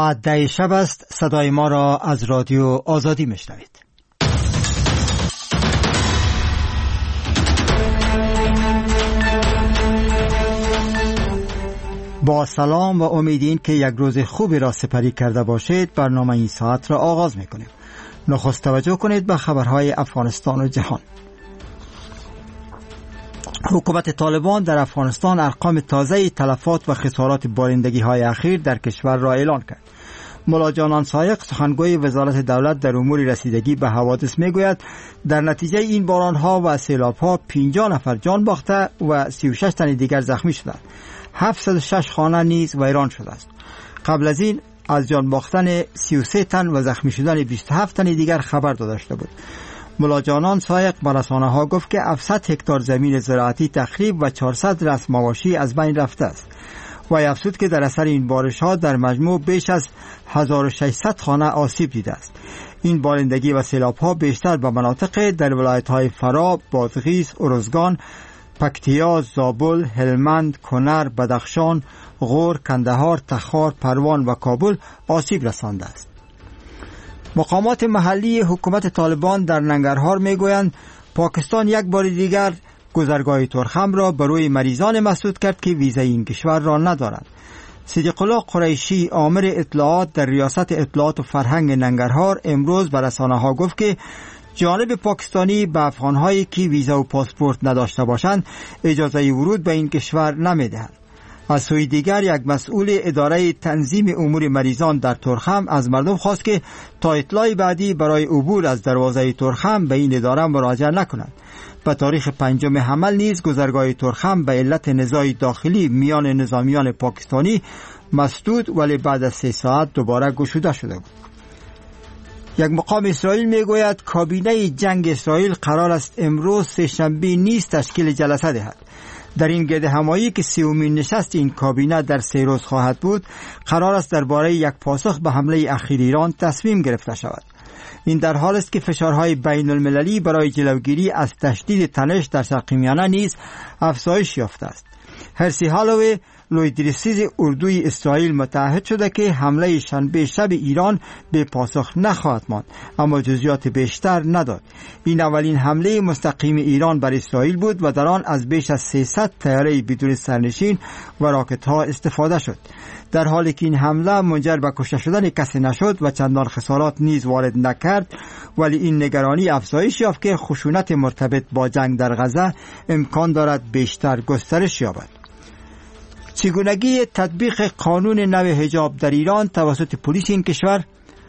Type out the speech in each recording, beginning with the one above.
ساعت 10 شب است. صدای ما را از رادیو آزادی میشنوید. با سلام و امیدین که یک روز خوبی را سپری کرده باشید. برنامه این ساعت را آغاز میکنیم. نخست توجه کنید به خبرهای افغانستان و جهان. حکومت طالبان در افغانستان ارقام تازه تلفات و خسارات بارندگی های اخیر در کشور را اعلان کرد. ملا جانان سایق سخنگوی وزارت دولت در امور رسیدگی به حوادث میگوید در نتیجه این باران ها و سیلاب ها 50 نفر جان باخته و 36 تن دیگر زخمی شدند. 706 خانه نیز ویران شده است. قبل از این از جان باختن 33 تن و زخمی شدن 27 تن دیگر خبر داده شده بود. ملا جانان سایق به رسانه‌ها گفت که 700 هکتار زمین زراعتی تخریب و 400 رأس مواشی از بین رفته است. و افزود که در اثر این بارش‌ها در مجموع بیش از 1600 خانه آسیب دیده است. این بارندگی و سیلاب‌ها بیشتر به مناطق در ولایت‌های فرا، بادغیس، ارزگان، پکتیا، زابل، هلمند، کنر، بدخشان، غور، کندهار، تخار، پروان و کابل آسیب رسانده است. مقامات محلی حکومت طالبان در ننگرهار میگویند پاکستان یک بار دیگر گذرگاه ترخم را بروی مریضان مسدود کرد که ویزای این کشور را ندارند. صدیق الله قریشی آمر اطلاعات در ریاست اطلاعات و فرهنگ ننگرهار امروز به رسانه‌ها گفت که جانب پاکستانی به افغان‌هایی که ویزا و پاسپورت نداشته باشند اجازه ورود به این کشور نمی‌دهند. از سوی دیگر یک مسئول اداره تنظیم امور مریضان در ترخم از مردم خواست که تا اطلاع بعدی برای عبور از دروازه ترخم به این اداره مراجعه نکنند. به تاریخ 5 حمل نیز گذرگاه ترخم به علت نزاع داخلی میان نظامیان پاکستانی مسدود ولی بعد از 3 ساعت دوباره گشوده شده بود. یک مقام اسرائیل میگوید کابینه جنگ اسرائیل قرار است امروز سه‌شنبه نیز تشکیل جلسه دهد. در این گرد همایی که 30مین نشست این کابینه در 3 روز خواهد بود، قرار است درباره یک پاسخ به حمله اخیر ایران تصمیم گرفته شود. این در حال است که فشارهای بین المللی برای جلوگیری از تشدید تنش در شرق میانه نیز افزایش یافته است. هرسی هالوی لویدریسیز اردوی اسرائیل متعهد شده که حمله شنبه شب ایران به پاسخ نخواهد ماند، اما جزئیات بیشتر نداد. این اولین حمله مستقیم ایران بر اسرائیل بود و در آن از بیش از 300 طیاره بدون سرنشین و راکت ها استفاده شد. در حالی که این حمله منجر به کشته شدن کسی نشد و چندان خسارات نیز وارد نکرد، ولی این نگرانی افزایش یافت که خشونت مرتبط با جنگ در غزه امکان دارد بیشتر گسترش یابد. چگونگی تطبیق قانون نو حجاب در ایران توسط پلیس این کشور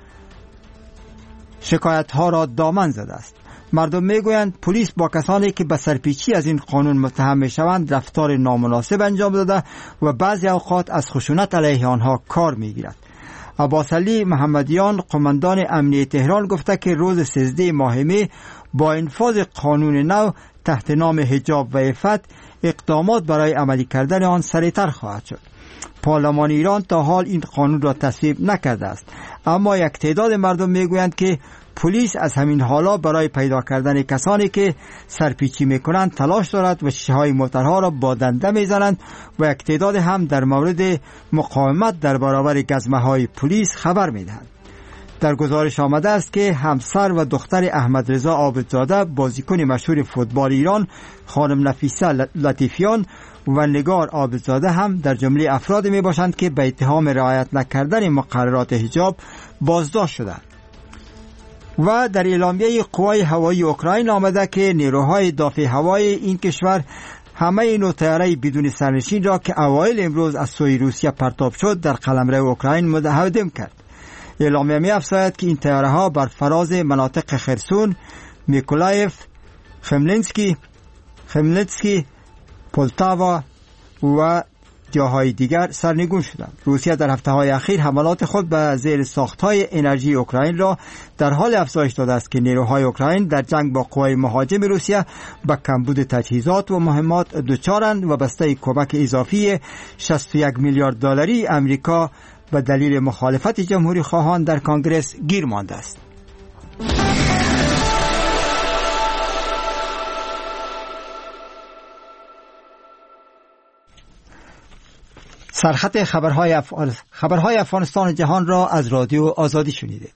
شکایت‌ها را دامن زده است. مردم میگویند پلیس با کسانی که به سرپیچی از این قانون متهم میشوند رفتار نامناسب انجام داده و بعضی اوقات از خشونت علیه آنها کار میگیرد. عباس علی محمدیان قماندان امنیه تهران گفته که روز 13 ماه می با انفاذ قانون نو تحت نام حجاب و عفت اقدامات برای عملی کردن آن سریعتر خواهد شد. پارلمان ایران تا حال این قانون را تصویب نکرده است، اما یک تعداد مردم میگویند که پلیس از همین حالا برای پیدا کردن کسانی که سرپیچی میکنند تلاش دارد و شیشه‌های موترها را با دنده میزنند و یک تعداد هم در مورد مقاومت در برابر گزمه‌های پلیس خبر میدهند. در گزارش آمده است که همسر و دختر احمد رضا عابدزاده بازیکن مشهور فوتبال ایران خانم نفیسه لطیفیان و نگار عابدزاده هم در جمله افراد می باشند که به اتهام رعایت نکردن مقررات حجاب بازداشت شدند. و در اعلامیه قوای هوایی اوکراین آمده که نیروهای دافع هوایی این کشور همه نوع طیاره بدون سرنشین را که اوایل امروز از سوی روسیه پرتاب شد در قلمرو اوکراین مدهدم کرد. اعلامیه می افزاید که این طیاره ها بر فراز مناطق خرسون، میکولایف، خملنسکی، پولتاوا و جاهای دیگر سرنگون شدند. روسیه در هفته‌های اخیر حملات خود به زیر ساخت‌های انرژی اوکراین را در حال افزایش داده است که نیروهای اوکراین در جنگ با قوای مهاجم روسیه به کمبود تجهیزات و مهمات دچارند و بسته کمک اضافی 61 میلیارد دلاری امریکا به دلیل مخالفت جمهوری خواهان در کنگره گیر مانده است. سرخط خبرهای افغانستان جهان را از رادیو آزادی شنیدید.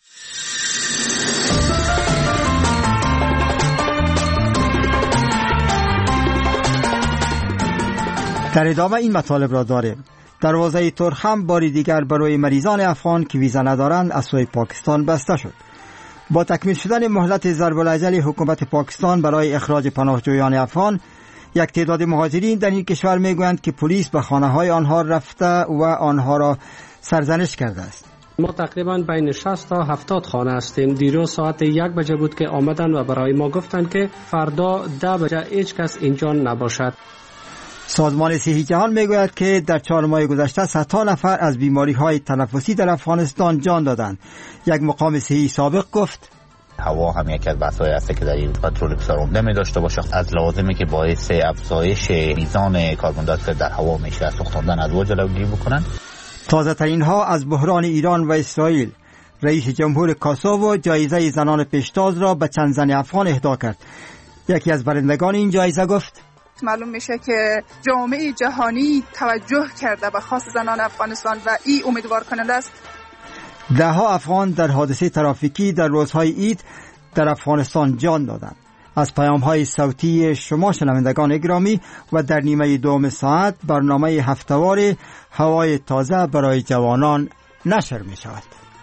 در ادامه این مطالب را داریم. دروازه ترخم باری دیگر برای مریضان افغان که ویزا ندارند از سوی پاکستان بسته شد. با تکمیل شدن مهلت ضرب الاجل حکومت پاکستان برای اخراج پناهجویان افغان، یک تعداد مهاجرین در این کشور میگویند که پلیس به خانه‌های آنها رفته و آنها را سرزنش کرده است. ما تقریبا بین 60 تا 70 خانه هستیم. دیروز ساعت 1 بجه بود که آمدن و برای ما گفتند که فردا 10 بجه هیچ کس اینجا نباشد. سازمان صحی جهان میگوید که در 4 ماه گذشته 100 نفر از بیماری‌های تنفسی در افغانستان جان دادند. یک مقام صحی سابق گفت هوا هم یکی از بحث‌های است که در این کنترل بسیار عمده می داشته باشه، از لازمه که باعث افزایش میزان کربن دی اکساید در هوا میشه از سوختاندن از جلوگیری بکنن. تازه ترین ها از بحران ایران و اسرائیل. رئیس جمهور کاسوو جایزه زنان پیشتاز را به چند زن افغان اهدا کرد. یکی از برندگان این جایزه گفت معلوم میشه که جامعه جهانی توجه کرده به خاص زنان افغانستان و این امیدوار کننده است. ده‌ها افغان در حادثه ترافیکی در روزهای عید در افغانستان جان دادند. از پیام‌های صوتی شما شنوندگان گرامی و در نیمه دوم ساعت برنامه هفته‌وار هوای تازه برای جوانان نشر می شود.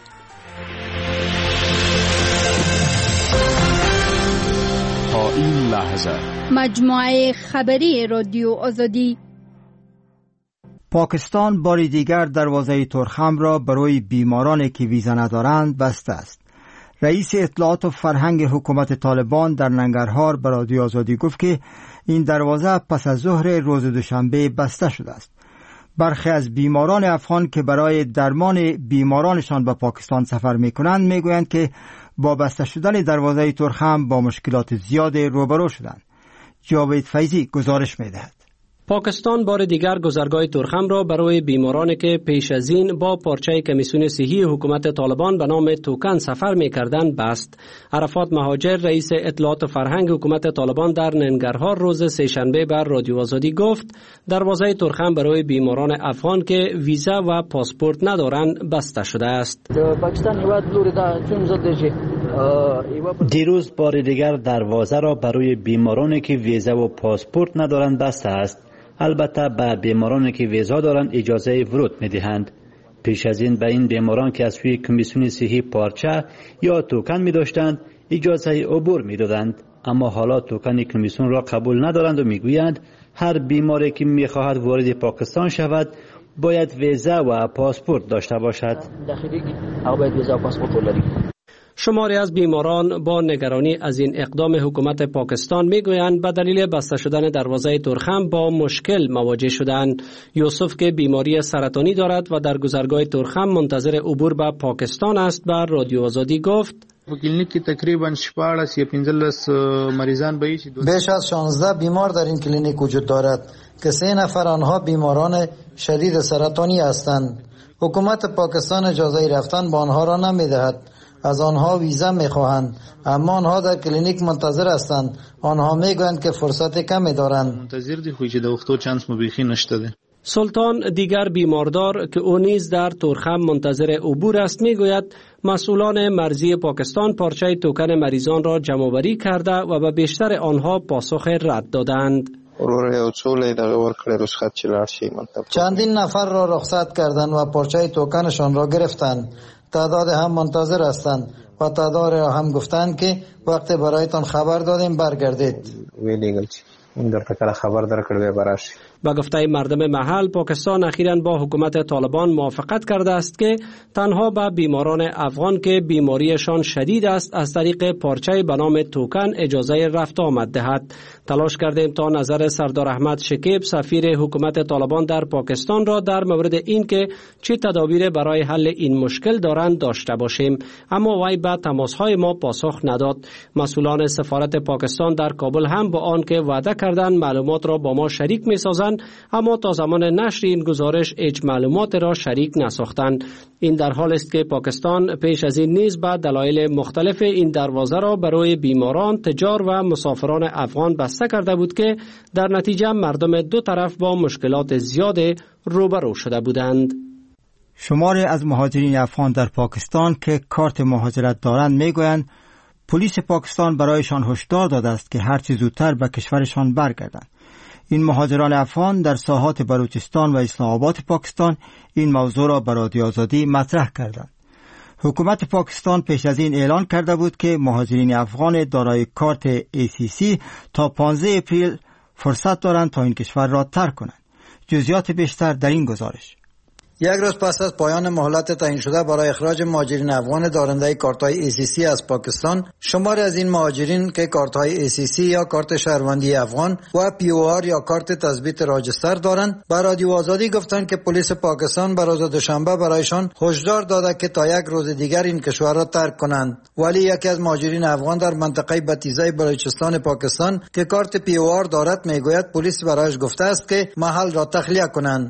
تا این لحظه مجموعه خبری رادیو آزادی. پاکستان باری دیگر دروازه ترخم را برای بیمارانی که ویزا ندارند بسته است. رئیس اطلاعات و فرهنگ حکومت طالبان در ننگرهار به رادیو آزادی گفت که این دروازه پس از ظهر روز دوشنبه بسته شده است. برخی از بیماران افغان که برای درمان بیمارانشان به پاکستان سفر می‌کنند می‌گویند که با بسته شدن دروازه ترخم با مشکلات زیاد روبرو شدند. جاوید فیضی گزارش می‌دهد. پاکستان بار دیگر گذرگاه ترخم را برای بیمارانی که پیش از این با پارچه کمیسیون صحی حکومت طالبان به نام توکن سفر می‌کردند بست. عرفات مهاجر رئیس اطلاعات و فرهنگ حکومت طالبان در ننگرهار روز سه‌شنبه بر رادیو آزادی گفت دروازه ترخم برای بیماران افغان که ویزا و پاسپورت ندارند بسته شده است. دیروز بار دیگر دروازه را برای بیمارانی که ویزا و پاسپورت ندارند بسته است. البته به بیمارانی که ویزا دارند اجازه ورود می‌دهند. پیش از این به این بیماران که از سوی کمیسیون صحی پارچه یا توکن می‌داشتند اجازه عبور می‌دادند، اما حالا توکن کمیسیون را قبول ندارند و می‌گویند هر بیماری که می‌خواهد وارد پاکستان شود باید ویزا و پاسپورت داشته باشد. شماری از بیماران با نگرانی از این اقدام حکومت پاکستان میگویند به دلیل بسته شدن دروازه ترخم با مشکل مواجه شدند. یوسف که بیماری سرطانی دارد و در گذرگاه ترخم منتظر عبور به پاکستان است به رادیو آزادی گفت کلینیک کې تقریبا 14 یا 15 مریضان به بیش از 16 بیمار در این کلینیک وجود دارد که 3 نفر آنها بیماران شدید سرطانی هستند. حکومت پاکستان اجازه رفتن با آنها را نمیدهد. از آنها ویزا میخواهند، اما آنها در کلینیک منتظر هستند. آنها میگویند که فرصت کمی دارند. منتظر دی خو چې د وختو چانس مبیخی نشته ده. سلطان دیگر بیماردار که او نیز در ترخم منتظر عبور است میگوید مسئولان مرزی پاکستان پارچه توکن مریضان را جمع‌آوری کرده و به بیشتر آنها پاسخ رد دادند. چندین نفر را رخصت کردند و پارچه توکنشان را گرفتند. تعداد هم منتظر هستند و تعداد را هم گفتند که وقت برایتان خبر دادیم برگردید. با گفته مردم محل پاکستان اخیراً با حکومت طالبان موافقت کرده است که تنها به بیماران افغان که بیماریشان شدید است از طریق پارچه به نام توکن اجازه رفت آمد دهد. تلاش کردیم تا نظر سردار احمد شکیب سفیر حکومت طالبان در پاکستان را در مورد این که چه تدابیر برای حل این مشکل دارند داشته باشیم، اما وی به تماس‌های ما پاسخ نداد. مسئولان سفارت پاکستان در کابل هم با آن که وعده کردند معلومات را با ما شریک می‌سازند بودند، اما تا زمان نشر این گزارش هیچ معلومات را شریک نساختند. این در حال است که پاکستان پیش از این نیز به دلایل مختلف این دروازه را برای بیماران، تجار و مسافران افغان بسته کرده بود که در نتیجه مردم دو طرف با مشکلات زیاد روبرو شده بودند. شماری از مهاجرین افغان در پاکستان که کارت مهاجرت دارند میگویند پلیس پاکستان برایشان هشدار داده است که هرچه زودتر به کشورشان برگردند. این مهاجران افغان در ساحات بلوچستان و اسلام آباد پاکستان این موضوع را به رادیو آزادی مطرح کردند. حکومت پاکستان پیش از این اعلان کرده بود که مهاجرین افغان دارای کارت ACC تا 15 اپریل فرصت دارند تا این کشور را ترک کنند. جزئیات بیشتر در این گزارش. یک روز پس از پایان مهلت تعیین شده برای اخراج مهاجرین افغان دارنده کارت‌های ACC از پاکستان، شماری از این مهاجرین که کارت‌های ACC یا کارت شهروندی افغان و POR یا کارت تثبیت راجستر دارند، به رادیو آزادی گفتند که پلیس پاکستان به روز دوشنبه برایشان هشدار داده که تا یک روز دیگر این کشور را ترک کنند. ولی یکی از مهاجرین افغان در منطقه بتیزه بلوچستان پاکستان که کارت POR دارد میگوید پلیس برایش گفته است که محل را تخلیه کنند.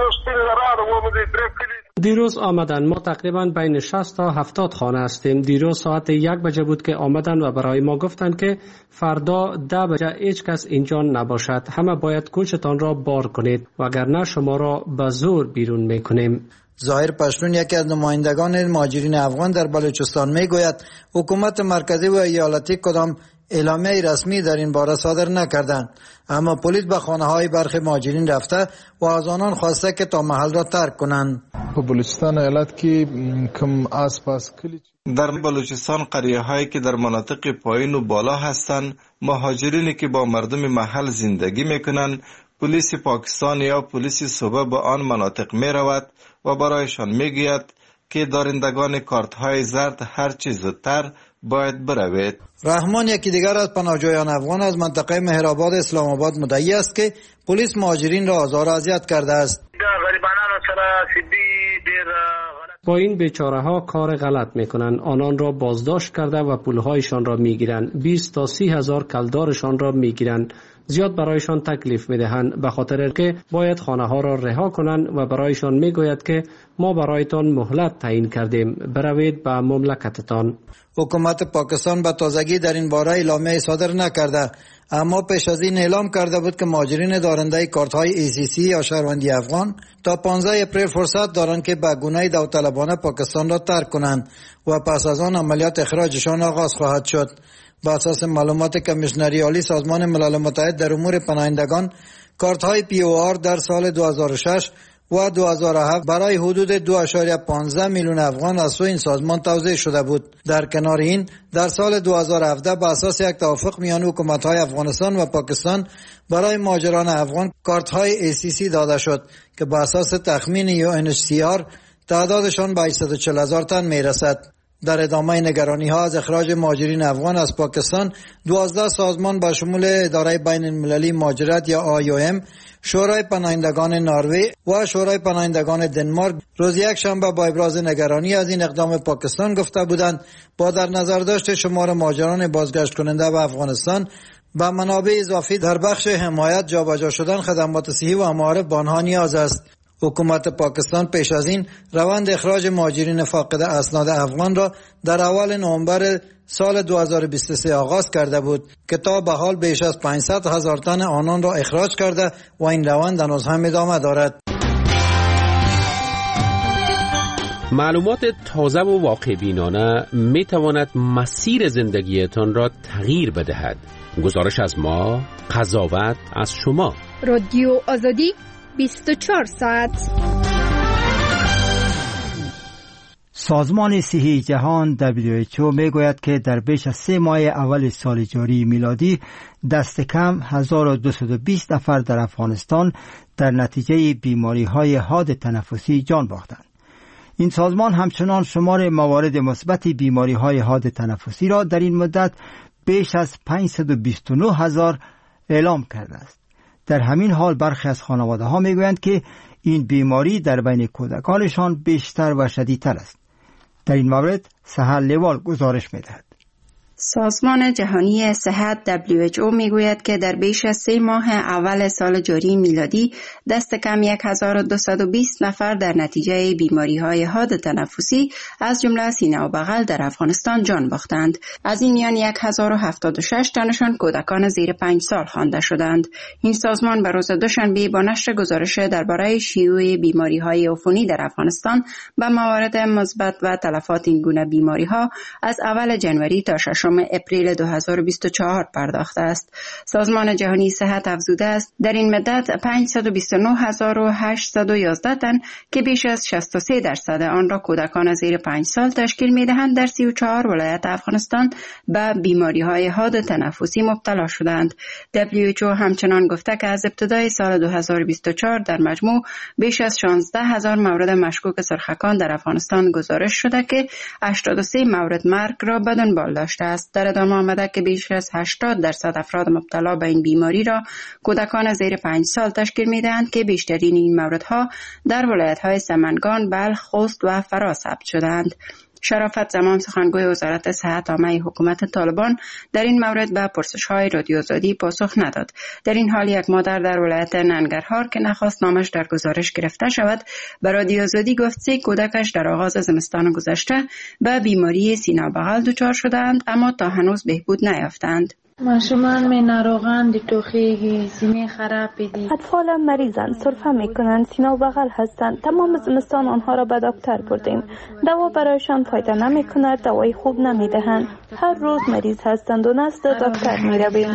دیروز آمدن، ما تقریبا بین 60 تا 70 خانه هستیم. دیروز ساعت 1 بجه بود که آمدن و برای ما گفتند که فردا 10 بجه هیچ کس اینجا نباشد، همه باید کوچتان را بار کنید وگرنه شما را به زور بیرون میکنیم. ظاهر پشتون یکی از نمایندگان مهاجرین افغان در بلوچستان میگوید حکومت مرکزی و ایالتی کدام اعلامیه رسمی در این باره صادر نکردند، اما پلیس به خانه‌های برخی مهاجرین رفته و از آنان خواسته که تا محل را ترک کنند. بلوچستان ایالت که کم آسپاس در بلوچستان قریه‌هایی که در مناطق پایین و بالا هستند، مهاجرینی که با مردم محل زندگی میکنند، پلیس پاکستان یا پلیس صوبه به آن مناطق می رود و برایشان میگوید که دارندگان کارت‌های زرد هر چه زودتر باید بروید. رحمان یکی دیگر از پناهجویان افغان از منطقه مهرآباد اسلام آباد مدعی است که پلیس مهاجرین را آزار و اذیت کرده است. با این بیچاره ها کار غلط میکنن، آنان را بازداشت کرده و پولهایشان را میگیرن، 20 تا 30 هزار کلدارشان را میگیرن، زیاد برایشان تکلیف میدهند به خاطر که باید خانه ها را رها کنند و برایشان میگوید که ما برایتان مهلت تعیین کردیم، بروید به مملکتتان. حکومت پاکستان به تازگی در این باره اعلامیه صادر نکرده، اما پیش از این اعلام کرده بود که مهاجرین دارنده کارت‌های ACC یا شهروندی افغان تا 15 اپریل فرصت دارند که به گونه داوطلبانه پاکستان را ترک کنند و پس از آن عملیات اخراجشان آغاز خواهد شد. بر اساس معلومات کمیشنری عالی سازمان ملل متحد در امور پناهندگان، کارت‌های POR در سال 2006 و 2007 برای حدود 2.15 میلیون افغان از سوی این سازمان توزیع شده بود. در کنار این، در سال 2017 بر اساس یک توافق میان حکومت‌های افغانستان و پاکستان برای مهاجران افغان کارت‌های ACC داده شد که بر اساس تخمین UNHCR تعدادشان به 840,000 تن میرسد. در ادامه نگرانی‌ها از اخراج مهاجرین افغان از پاکستان، 12 سازمان با شمول اداره بین المللی مهاجرت یا IOM، شورای پناهندگان نروژ و شورای پناهندگان دنمارک روز یک شنبه با ابراز نگرانی از این اقدام پاکستان گفته بودند با در نظر داشت شمار مهاجران بازگشت کننده به افغانستان و منابع اضافی در بخش حمایت جابجا شدن خدمات صحی و معارف به آنها نیاز است. حکومت پاکستان پیش از این روند اخراج مهاجرین فاقد اسناد افغان را در اول نوامبر سال 2023 آغاز کرده بود که تا به حال بیش از 500,000 تن آنان را اخراج کرده و این روند هنوز هم ادامه دارد. معلومات تازه و واقع بینانه می تواند مسیر زندگیتان را تغییر بدهد. گزارش از ما، قضاوت از شما. رادیو آزادی 24 ساعت. سازمان صحی جهان WHO میگوید که در بیش از 3 ماه اول سال جاری میلادی دست کم 1220 نفر در افغانستان در نتیجه بیماری‌های حاد تنفسی جان باختند. این سازمان همچنان شمار موارد مثبت بیماری‌های حاد تنفسی را در این مدت بیش از 529,000 اعلام کرده است. در همین حال برخی از خانواده‌ها میگویند که این بیماری در بین کودکانشان بیشتر و شدیدتر است. در این مورد سحر لیوال گزارش می‌دهد. سازمان جهانی صحت WHO میگوید که در بیش از 3 ماه اول سال جاری میلادی دست کم 1220 نفر در نتیجه بیماری‌های حاد تنفسی از جمله سینه و بغل در افغانستان جان باختند. از این میان 1076 تنشان کودکان زیر 5 سال خوانده شدند. این سازمان به روز دوشنبه با نشر گزارش درباره شیوع بیماری‌های عفونی در افغانستان به موارد مثبت و تلفات این گونه بیماری‌ها از اول جنوری تا 6 اپریل 2024 پرداخته است. سازمان جهانی صحت افزوده است در این مدت 529811 تن که بیش از 63% آن را کودکان زیر 5 سال تشکیل می‌دهند در 34 ولایت افغانستان به بیماری‌های حاد تنفسی مبتلا شدند. WHO همچنان گفته که از ابتدای سال 2024 در مجموع بیش از 16000 مورد مشکوک سرخکان در افغانستان گزارش شده که 83 مورد مرگ را به دنبال داشته است. در ادامه آمده که بیش از 80% افراد مبتلا به این بیماری را کودکان زیر 5 سال تشکیل می‌دهند که بیشترین این موردها در ولایت‌های سمنگان، بلخ، خوست و فرا ثبت شدند. شرافت زمان سخنگوی وزارت صحت عامه حکومت طالبان در این مورد به پرسش‌های رادیو آزادی پاسخ نداد. در این حال یک مادر در ولایت ننگرهار که نخواست نامش در گزارش گرفته شود به رادیو آزادی گفت 3 کودکش در آغاز زمستان گذشته به بیماری سینه و بغل دچار شدند اما تا هنوز بهبود نیافتند. ماشومان می ناروغان دی توخیگی سینه خراب دی. اطفال مریضن، سرفه میکنند، سینه و بغل هستند. تمام زمستان آنها را به دکتر بردیم. دوا برایشان فایده نمی کند، دوای خوب نمی دهند. هر روز مریض هستند و نزد دکتر می رویم.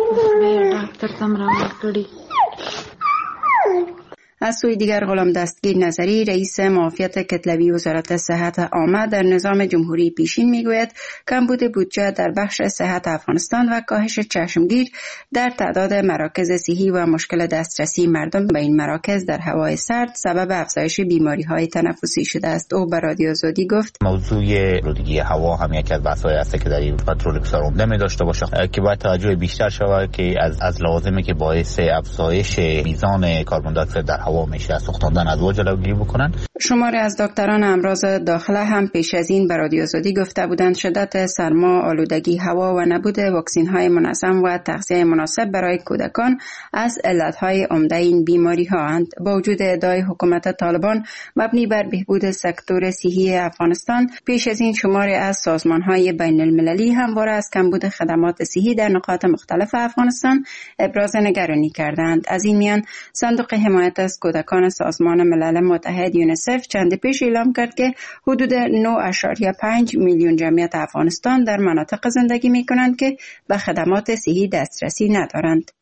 از سوی دیگر غلام دستگیر نظری رئیس معافیت کتلوی وزارت صحت عامه در نظام جمهوری پیشین میگوید کمبود بودجه در بخش صحت افغانستان و کاهش چشمگیر در تعداد مراکز صحی و مشکل دسترسی مردم به این مراکز در هوای سرد سبب افزایش بیماری‌های تنفسی شده است. او به رادیو آزادی گفت موضوع آلودگی هوا هم یکی از بحث‌های است که در این پترول بسیار عمده می داشته باشه که باید توجه بیشتر شود که از لوازمی که باعث افزایش میزان کربن دی اکساید در هوا میشه از سوختاندن ادوا جلوگیری بکنن. شماری از دکتران امراض داخله هم پیش از این به رادیو آزادی گفته بودند شدت سرما، آلودگی هوا و نبود واکسن‌های منظم و تغذیه مناسب برای کودکان از علت‌های عمده این بیماری‌ها اند. با وجود ادعای حکومت طالبان مبنی بر بهبود سکتور صحی افغانستان، پیش از این شماری از سازمان‌های بین‌المللی همواره از کمبود خدمات صحی در نقاط مختلف افغانستان ابراز نگرانی کردند. از این میان صندوق حمایت از کودکان سازمان ملل متحد یونیسف چند پیش اعلام کرد که حدود 9.5 میلیون جمعیت افغانستان در مناطق زندگی می کنند که به خدمات صحی دسترسی ندارند.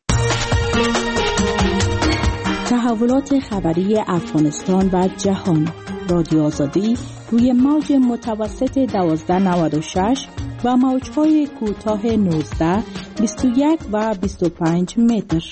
تحولات خبری افغانستان و جهان. رادیو آزادی روی موج متوسط 1296 و موج‌های کوتاه 19، 21 و 25 متر.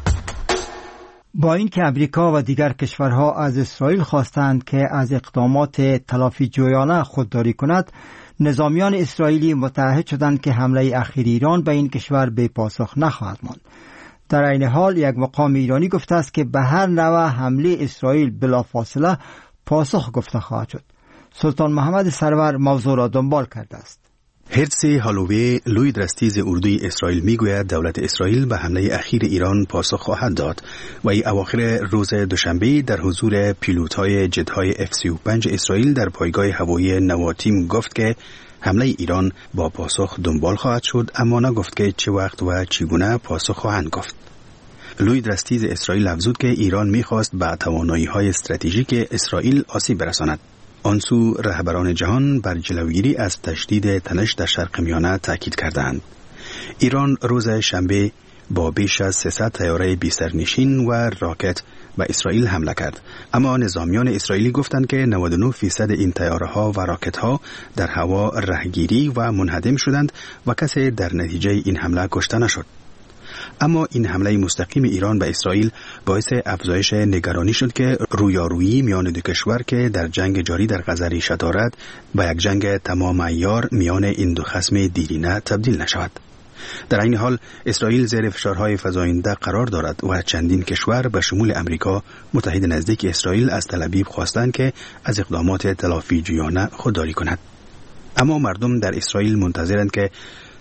با اینکه امریکا و دیگر کشورها از اسرائیل خواستند که از اقدامات تلافی جویانه خودداری کند، نظامیان اسرائیلی متعهد شدند که حمله اخیر ایران به این کشور به پاسخ نخواهد ماند. در این حال یک مقام ایرانی گفته است که به هر نوع حمله اسرائیل بلافاصله پاسخ گفته خواهد شد. سلطان محمد سرور موضوع را دنبال کرده است. هرتز هالووی لوی درستیز اردوی اسرائیل میگوید دولت اسرائیل به حمله اخیر ایران پاسخ خواهد داد و ای اواخر روز دوشنبه در حضور پیلوت‌های جت‌های F-35 اسرائیل در پایگاه هوایی نواتیم گفت که حمله ایران با پاسخ دنبال خواهد شد، اما نگفت که چه وقت و چگونه پاسخ خواهند گفت. لوی درستیز اسرائیل افزود که ایران میخواست به توانایی‌های استراتژیک اسرائیل آسیب برساند. آنسو رهبران جهان بر جلوگیری از تشدید تنش در شرق میانه تاکید کردند. ایران روز شنبه با بیش از 300 طیاره بی سرنشین و راکت به اسرائیل حمله کرد، اما نظامیان اسرائیلی گفتند که 99% این طیاره‌ها و راکت‌ها در هوا رهگیری و منهدم شدند و کسی در نتیجه این حمله کشته نشد. اما این حمله مستقیم ایران به اسرائیل باعث افزایش نگرانی شد که رویارویی میان دو کشور که در جنگ جاری در غزه ریشه دارد به یک جنگ تمام عیار میان این دو خصم دیرینه تبدیل نشود. در این حال اسرائیل زیر فشارهای فزاینده قرار دارد و چندین کشور به شمول امریکا متحد نزدیک اسرائیل از تل آویو خواستند که از اقدامات تلافی جویانه خودداری کند. اما مردم در اسرائیل منتظرند که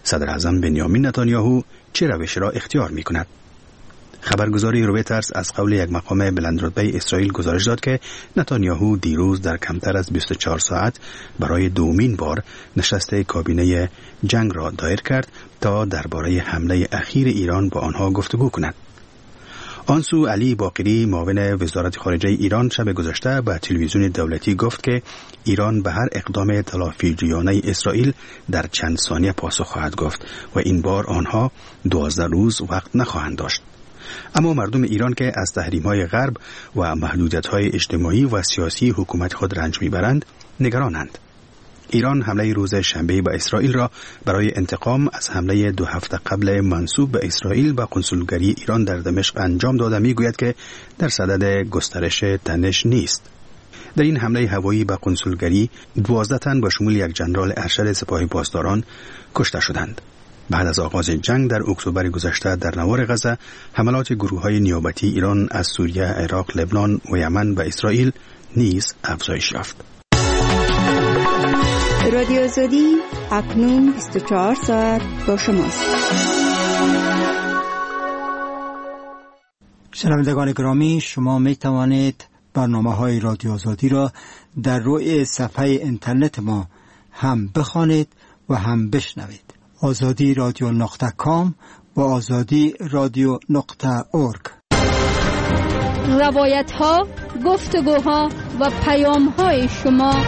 صدر اعظم بنیامین نتانیاهو چه روش را اختیار می کند؟ خبرگزاری رویترز از قول یک مقام بلندرتبه اسرائیل گزارش داد که نتانیاهو دیروز در کمتر از 24 ساعت برای دومین بار نشست کابینه جنگ را دایر کرد تا درباره حمله اخیر ایران با آنها گفتگو کند. آنسو علی باقری معاون وزارت خارجه ایران شب گذشته به تلویزیون دولتی گفت که ایران به هر اقدام تلافیجویانه اسرائیل در چند ثانیه پاسخ خواهد گفت و این بار آنها 12 روز وقت نخواهند داشت. اما مردم ایران که از تحریم‌های غرب و محدودیت‌های اجتماعی و سیاسی حکومت خود رنج می‌برند نگرانند. ایران حمله روز شنبه به اسرائیل را برای انتقام از حمله 2 هفته قبل منسوب به اسرائیل به کنسولگری ایران در دمشق انجام داده می‌گوید که در صدد گسترش تنش نیست. در این حمله هوایی به کنسولگری 12 تن با شمول یک ژنرال ارشد سپاه پاسداران کشته شدند. بعد از آغاز جنگ در اکتبر گذشته در نوار غزه، حملات گروه‌های نیابتی ایران از سوریه، عراق، لبنان و یمن به اسرائیل نیز افزایش یافت. رادیو آزادی اکنون 24 ساعت با شماست. شنوندگان گرامی، شما می توانید برنامه‌های رادیو آزادی را در روی صفحه اینترنت ما هم بخوانید و هم بشنوید. azadi.com و azadi.org. روایت ها، گفتگوها و پیام های شما.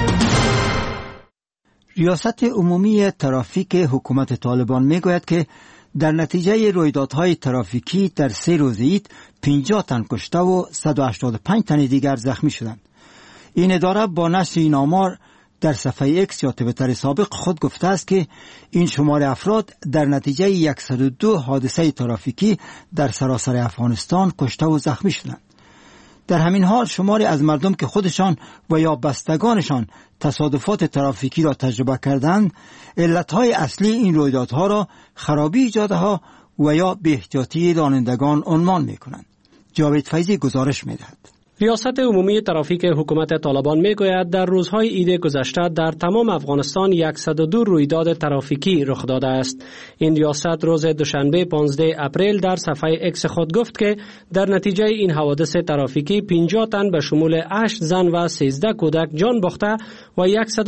ریاست عمومی ترافیک حکومت طالبان میگوید که در نتیجه رویدادهای ترافیکی در 3 روز عید 50 تن کشته و 185 تن دیگر زخمی شدند. این اداره با نشر این آمار در صفحه ایکس یا توییتر سابق خود گفته است که این شمار افراد در نتیجه 102 حادثه ترافیکی در سراسر افغانستان کشته و زخمی شدند. در همین حال شماری از مردم که خودشان و یا بستگانشان تصادفات ترافیکی را تجربه کردند، علتهای اصلی این رویدادها را خرابی جاده‌ها و یا بی‌احتیاطی رانندگان عنوان می‌کنند. جاوید فیضی گزارش می‌دهد. ریاست عمومی ترافیک حکومت طالبان میگوید در روزهای عید گذشته در تمام افغانستان 102 رویداد ترافیکی رخ داده است. این ریاست روز دوشنبه 15 اپریل در صفحه اکس خود گفت که در نتیجه این حوادث ترافیکی 50 تن به شمول 8 زن و 13 کودک جان باخته و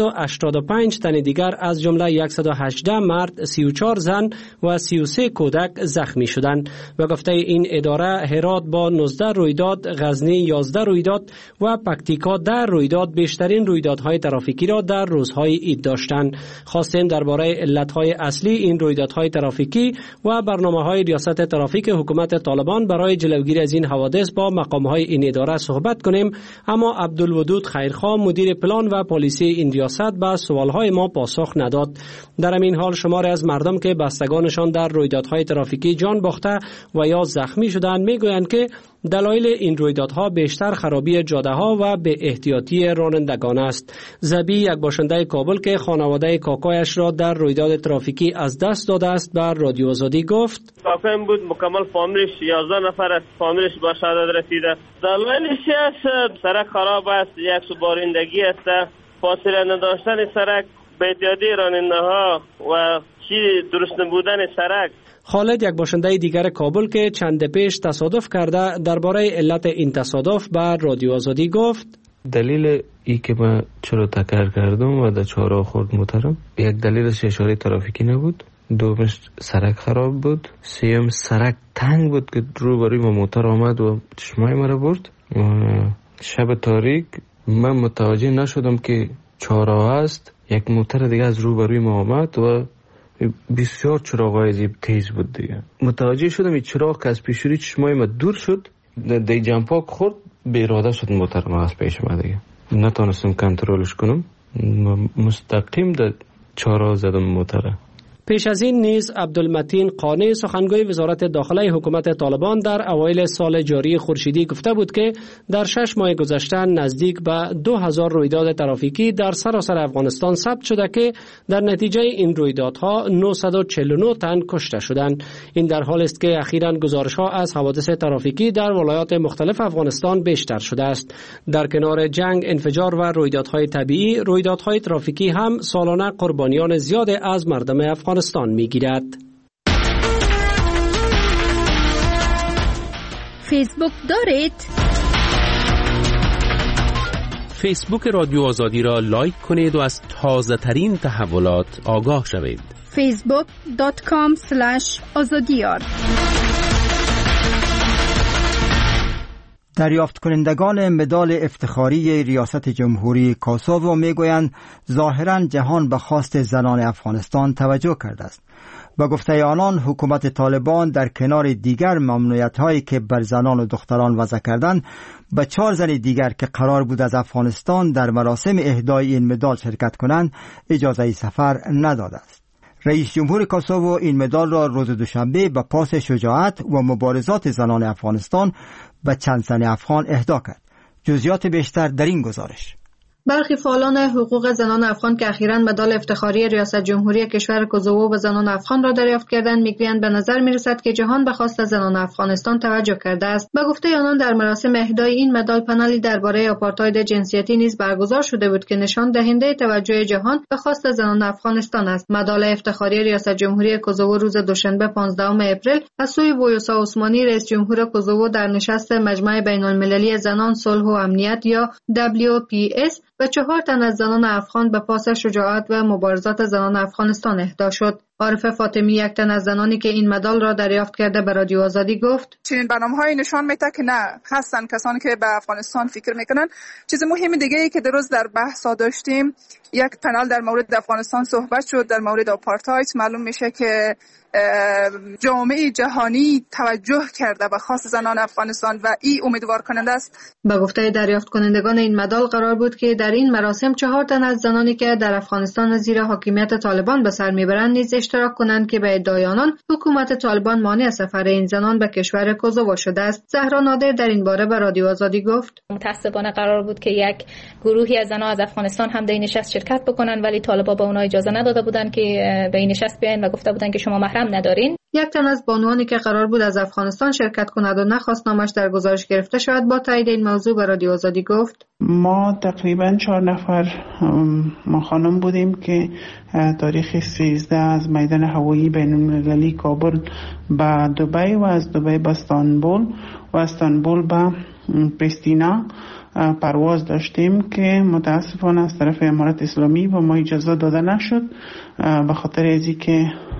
185 تن دیگر از جمله 118 مرد، 34 زن و 33 کودک زخمی شدند. و گفته این اداره هرات با 19 رویداد، غزنی 11 رویداد و پکتیکا در رویداد بیشترین رویدادهای ترافیکی را در روزهای عید داشتند. خواستیم درباره علتهای اصلی این رویدادهای ترافیکی و برنامه‌های ریاست ترافیک حکومت طالبان برای جلوگیری از این حوادث با مقام‌های این اداره صحبت کنیم، اما عبدالودود خیرخواه مدیر پلان و پالیسی این ریاست به سوالهای ما پاسخ نداد. در همین حال شماری از مردم که بستگانشان در رویدادهای ترافیکی جان باخته و یا زخمی شدند میگویند که دلایل این رویدادها بیشتر خرابی جاده‌ها و به احتیاطی رانندگان است. زبی، یک باشنده کابل که خانواده کاکایش را در رویداد ترافیکی از دست داده است، بر رادیو آزادی گفت: کاکایم بود، مکمل فامیلش 11 نفر از فامیلش به شهادت رسیده. دلایلش است سرک خراب است، یک سوبارندگی است، فاصله نداشتن سرک، به احتیاطی راننده‌ها و چی درست نبودن سرک. خالد، یک باشنده دیگر کابل که چند پیش تصادف کرده، درباره علت این تصادف بر رادیو آزادی گفت: دلیل ای که من چرا تکر کردم و در چهارراه خورد موترم، یک دلیلش اشاره ترافیکی نبود، دومش سرک خراب بود، سیوم سرک تنگ بود که روبروی ما موتر آمد و چشمای مرا برد. شب تاریک من متوجه نشدم که چهارراه است، یک موتر دیگه از روبروی ما آمد و بسیار چراغای عجیب تیز بود دیگه. متوجه شدم این چراغ که از پیشوری چشمای ما دور شد، دی جمپاک خورد، به اراده شد موتر ما از پیش ما دیگه. نتونستم کنترلش کنم، مستقیم در چهارراه زدم موتره. پیش از این نیز عبدالمتین قانی، سخنگوی وزارت داخله حکومت طالبان، در اوایل سال جاری خورشیدی گفته بود که در 6 ماه گذشته نزدیک به 2000 رویداد ترافیکی در سراسر افغانستان ثبت شده که در نتیجه این رویدادها 949 تن کشته شدند. این در حالی است که اخیراً گزارش‌ها از حوادث ترافیکی در ولایات مختلف افغانستان بیشتر شده است. در کنار جنگ، انفجار و رویدادهای طبیعی، رویدادهای ترافیکی هم سالانه قربانیان زیاد از مردم افغانستان افغانستان میگیرد. فیسبوک دارید؟ فیسبوک رادیو آزادی را لایک کنید و از تازه ترین تحولات آگاه شوید. facebook.com/azadiyar. دریافت کنندگان مدال افتخاری ریاست جمهوری کوسوو میگویند ظاهراً جهان به خواست زنان افغانستان توجه کرده است. با گفته آنان حکومت طالبان در کنار دیگر ممنوعیت‌هایی که بر زنان و دختران وضع کردند به 4 زن دیگر که قرار بود از افغانستان در مراسم اهدای این مدال شرکت کنند اجازه سفر نداده است. رئیس جمهور کوسوو این مدال را روز دوشنبه به پاس شجاعت و مبارزات زنان افغانستان به چند زن افغان اهدا کرد. جزئیات بیشتر در این گزارش. برخی فعالان حقوق زنان افغان که اخیراً مدال افتخاری ریاست جمهوری کشور کوسوو و زنان افغان را دریافت کردند میگویند به نظر میرسد که جهان به خواست زنان افغانستان توجه کرده است. به گفته آنان در مراسم اهدای این مدال پنلی درباره آپارتاید جنسیتی نیز برگزار شده بود که نشان دهنده توجه جهان به خواست زنان افغانستان است. مدال افتخاری ریاست جمهوری کوسوو روز دوشنبه 15 اپریل از سوی ویوسا عثمانی رئیس جمهور کوسوو در نشست مجمع بین‌المللی زنان صلح و امنیت یا WPS و 4 تن از زنان افغان به پاس شجاعت و مبارزات زنان افغانستان اهدا شد. عارفه فاطمی یک تن از زنانی که این مدال را دریافت کرده به رادیو آزادی گفت چنین برنامه‌های نشان میده که نه هستن کسانی که به افغانستان فکر میکنن. چیز مهم دیگه ای که درست در بحث داشتیم یک پنل در مورد افغانستان صحبت شد در مورد آپارتاید. معلوم میشه که جامعه جهانی توجه کرده به خواست زنان افغانستان و این امیدوار کننده است. به گفته دریافت کنندگان این مدال قرار بود که در این مراسم 4 تن از زنانی که در افغانستان زیر حاکمیت طالبان به سر میبرند نیز اشتراک کنند که به ادعای آنان حکومت طالبان مانع سفر این زنان به کشور کوسوو شده است. زهرا نادر در این باره به رادیو آزادی گفت متأسفانه قرار بود که یک گروهی از زنان از افغانستان هم در این نشست شرکت بکنن ولی طالبان به اونها اجازه نداده بودند که به این نشست بیاین و گفته بودند که شما محرم ندارین. یک تن از بانوانی که قرار بود از افغانستان شرکت کند و نخواست نامش در گزارش گرفته شود با تایید این موضوع به رادیو آزادی گفت ما تقریبا 4 نفر ما خانم بودیم که تاریخ 13 از میدان هوایی بین‌المللی کابل به دبی و از دبی به استانبول و استانبول به پریستینا پرواز داشتیم که متاسفانه از طرف امارات اسلامی و ما اجازه داده نشد به خاطر ازی که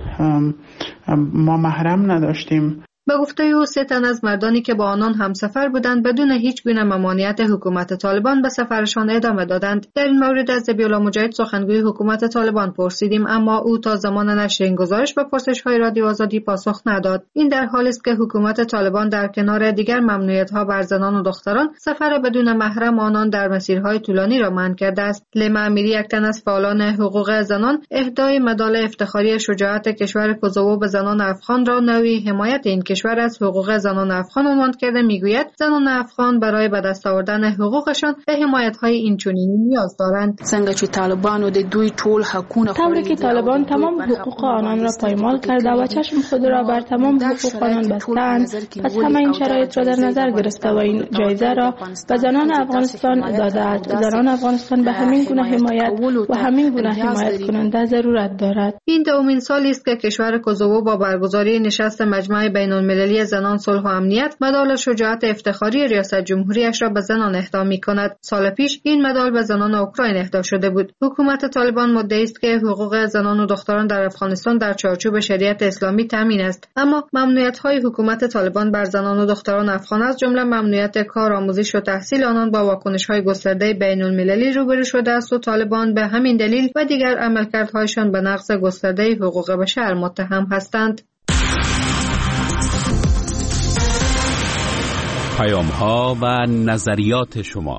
ما محرم نداشتیم. به گفته او 3 تن از مردانی که با آنان همسفر بودند بدون هیچ گونه ممانعت حکومت طالبان به سفرشان ادامه دادند. در این مورد از ذبیح‌الله مجاهد سخنگوی حکومت طالبان پرسیدیم اما او تا زمان نشر این گزارش به پرسش‌های رادیو آزادی پاسخ نداد. این در حالی است که حکومت طالبان در کنار دیگر ممنوعیت‌ها بر زنان و دختران سفر بدون محرم آنان در مسیرهای طولانی را منع کرده است. لما امیری یک تن از فعالان حقوق زنان اهدای مدال افتخاری شجاعت کشور کوسوو به زنان افغان را نوعی حمایت این کشور از حقوق زنان افغان عنوان کرده. میگوید زنان افغان برای به دست آوردن حقوقشان به حمایت‌های اینچنینی نیاز دارند. طوری که طالبان تمام حقوق آنان را پایمال کرده و چشم خود را بر تمام حقوق آنان بستند، پس همه این شرایط را در نظر گرفته و این جایزه را به زنان افغانستان داده است. زنان افغانستان به همین گونه حمایت و همین گونه حمایت کننده ضرورت دارد. این دومین سالی است که کشور کوسوو با برگزاری نشست مجمع بین‌المللی زنان صلح و امنیت مدال شجاعت افتخاری ریاست جمهوریش را به زنان اهدا می‌کند. سال پیش این مدال به زنان اوکراین اهدا شده بود. حکومت طالبان مدعی است که حقوق زنان و دختران در افغانستان در چارچوب شریعت اسلامی تامین است، اما ممنوعیت‌های حکومت طالبان بر زنان و دختران افغان از جمله ممنوعیت کار، آموزش و تحصیل آنان با واکنش‌های گسترده بین‌المللی روبرو شده است و طالبان به همین دلیل و دیگر عملکردهایشان به نقض گسترده حقوق بشر متهم هستند. پیام‌ها و نظریات شما.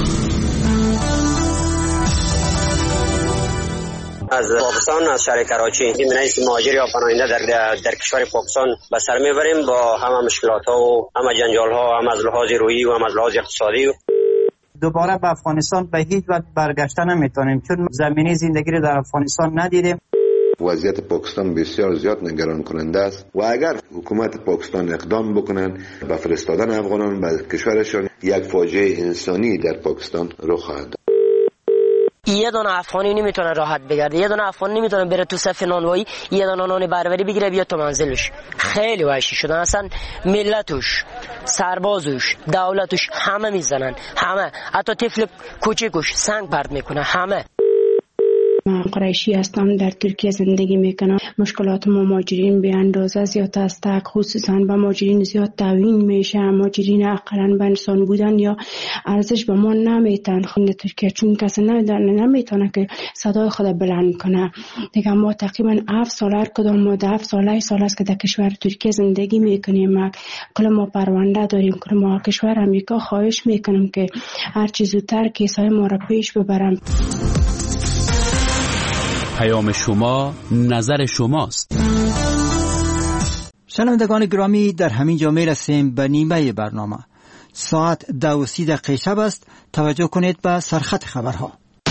از پاکستان، از شهر کراچی، این منیس مهاجر یا پناهنده در کشور پاکستان به سر میبریم با همه مشکلات‌ها و همه جنجال‌ها، هم از لحاظ روحی و هم از لحاظ اقتصادی. دوباره به افغانستان به هیچ وجه برگشته نمیتونیم چون زمینی زندگی رو در افغانستان ندیدیم. وضعیت پاکستان بسیار زیاد نگران کننده است و اگر حکومت پاکستان اقدام بکنند به فرستادن افغانان به کشورشان یک فاجعه انسانی در پاکستان رخ خواهد داد. یه دونه افغانی نمیتونه راحت بگرده، یه دونه افغانی نمیتونه بره تو صف نانوایی یه دونه نان بربری بگیره بیاد تو منزلش. خیلی وحشی شدن، اصلا ملتش، سربازش، دولتش همه میزنن، همه، حتی طفل کوچیکش سنگ پرت میکنه، همه. من قریشی هستم، در ترکیه زندگی میکنم. مشکلات مهاجرین به اندازه زیاد است، خصوصا به مهاجرین زیاد تعیین میشه. مهاجرین اقلا به انسان بودن یا ارزش به ما نمیتن خود ترکیه، چون کسی نمیتونه که صدای خود بلند کنه. دیگه ما تقریبا 7 سال هر کدام ما 7 سال است که در کشور ترکیه زندگی میکنیم. کل ما پرونده داریم، کل ما کشور امریکا خواهش میکنم که هر چیز زودتر کیسای ما را پیش ببرم. پیام شما، نظر شماست. شنوندگان گرامی، در همین جا میرسیم به نیمه برنامه. ساعت 2:30 شب است. توجه کنید به سرخط خبرها.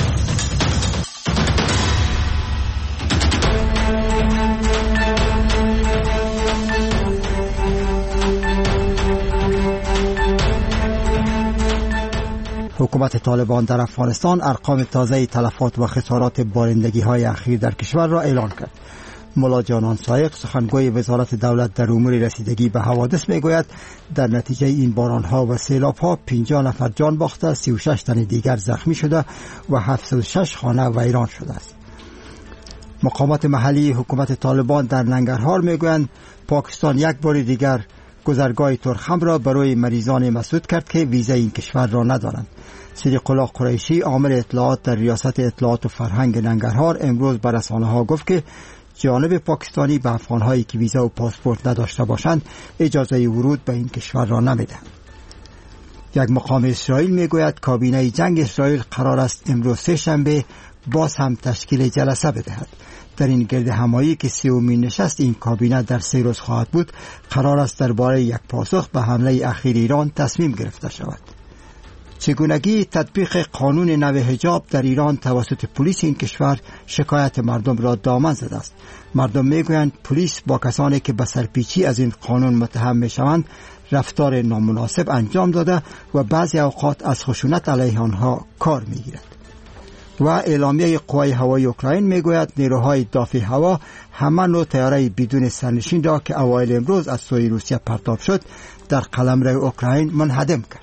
حکومت طالبان در افغانستان ارقام تازه تلفات و خسارات بارندگی‌های اخیر در کشور را اعلان کرد. ملا جانان سایق سخنگوی وزارت دولت در امور رسیدگی به حوادث میگوید در نتیجه این بارانها و سیلاب‌ها 50 نفر جان باخته، 36 تن دیگر زخمی شده و 706 خانه ویران شده است. مقامات محلی حکومت طالبان در ننگرهار میگویند پاکستان یک بار دیگر گذرگاه ترخم را برای مریضان مسدود کرد که ویزا این کشور را ندارند. صدیق الله قریشی عامل اطلاعات در ریاست اطلاعات و فرهنگ ننگرهار امروز به رسانه‌ها گفت که جانب پاکستانی به افغان‌هایی که ویزا و پاسپورت نداشته باشند اجازه ورود به این کشور را نمی‌دهند. یک مقام اسرائیل میگوید کابینه جنگ اسرائیل قرار است امروز سه‌شنبه باز هم تشکیل جلسه بدهد. در این گرد همایی که 30مین نشست این کابینه در 3 روز خواهد بود، قرار است درباره یک پاسخ به حمله اخیر ایران تصمیم گرفته شود. چگونگی تطبیق قانون نو حجاب در ایران توسط پلیس این کشور شکایت مردم را دامن زده است. مردم میگویند پلیس با کسانی که به سرپیچی از این قانون متهم میشوند رفتار نامناسب انجام داده و بعضی اوقات از خشونت علیه آنها کار میگیرد. و اعلامیه قوای هوایی اوکراین میگوید نیروهای دافع هوا همه نوع طیاره بدون سرنشین را که اوایل امروز از سوی روسیه پرتاب شد در قلمرو اوکراین منهدم کرد.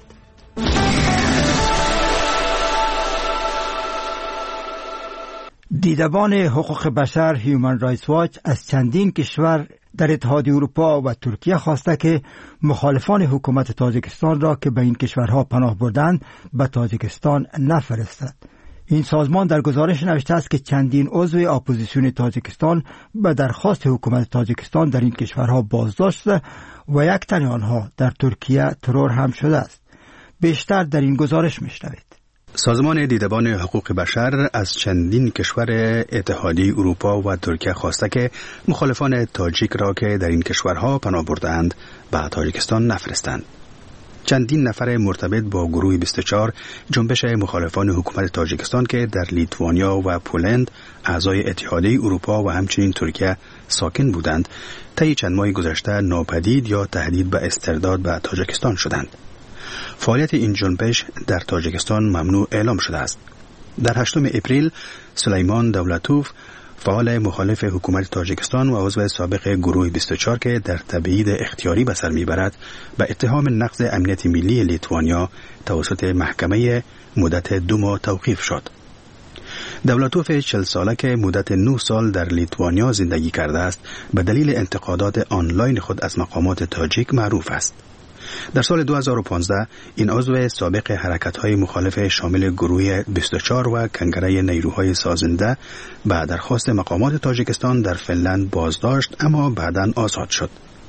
دیدبان حقوق بشر هیومن رایتس واچ از چندین کشور در اتحادیه اروپا و ترکیه خواسته که مخالفان حکومت تاجیکستان را که به این کشورها پناه بردند به تاجیکستان نفرستد. این سازمان در گزارش نوشته است که چندین عضو اپوزیسیون تاجیکستان به درخواست حکومت تاجیکستان در این کشورها بازداشت شده و یک تن آنها در ترکیه ترور هم شده است. بیشتر در این گزارش میشنوید. سازمان دیدبان حقوق بشر از چندین کشور اتحادیه اروپا و ترکیه خواسته که مخالفان تاجیک را که در این کشورها پناه بردند به تاجیکستان نفرستند. چندین نفر مرتبط با گروه 24 جنبش مخالفان حکومت تاجیکستان که در لیتوانیا و پولند اعضای اتحادیه اروپا و همچنین ترکیه ساکن بودند طی چند ماه گذشته ناپدید یا تهدید به استرداد به تاجیکستان شدند. فعالیت این جنبش در تاجیکستان ممنوع اعلام شده است. در 8 اپریل سلیمان دولتوف فعال مخالف حکومت تاجیکستان و عضو سابق گروه 24 که در تبعید اختیاری به سر میبرد به اتهام نقض امنیت ملی لیتوانیا توسط محکمه مدت 2 ماه توقیف شد. دولتوف 40 ساله که مدت 9 سال در لیتوانیا زندگی کرده است به دلیل انتقادات آنلاین خود از مقامات تاجیک معروف است. در سال 2015 این عضو سابق حرکت‌های مخالف شامل گروه 24 و کنگره نیروهای سازنده به درخواست مقامات تاجیکستان در فنلند بازداشت اما بعداً آزاد شد.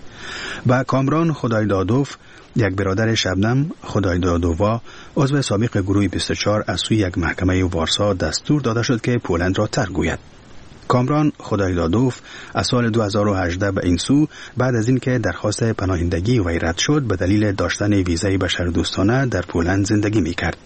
با کامران خدایدادوف یک برادر شبنم خدایدادووا عضو سابق گروه 24 از سوی یک محکمه وارسا دستور داده شد که پولند را ترک گوید. کامران خدایدادوف از سال 2018 به این سو بعد از اینکه درخواست پناهندگی وی رد شد به دلیل داشتن ویزای بشردوستانه در پولند زندگی می‌کرد.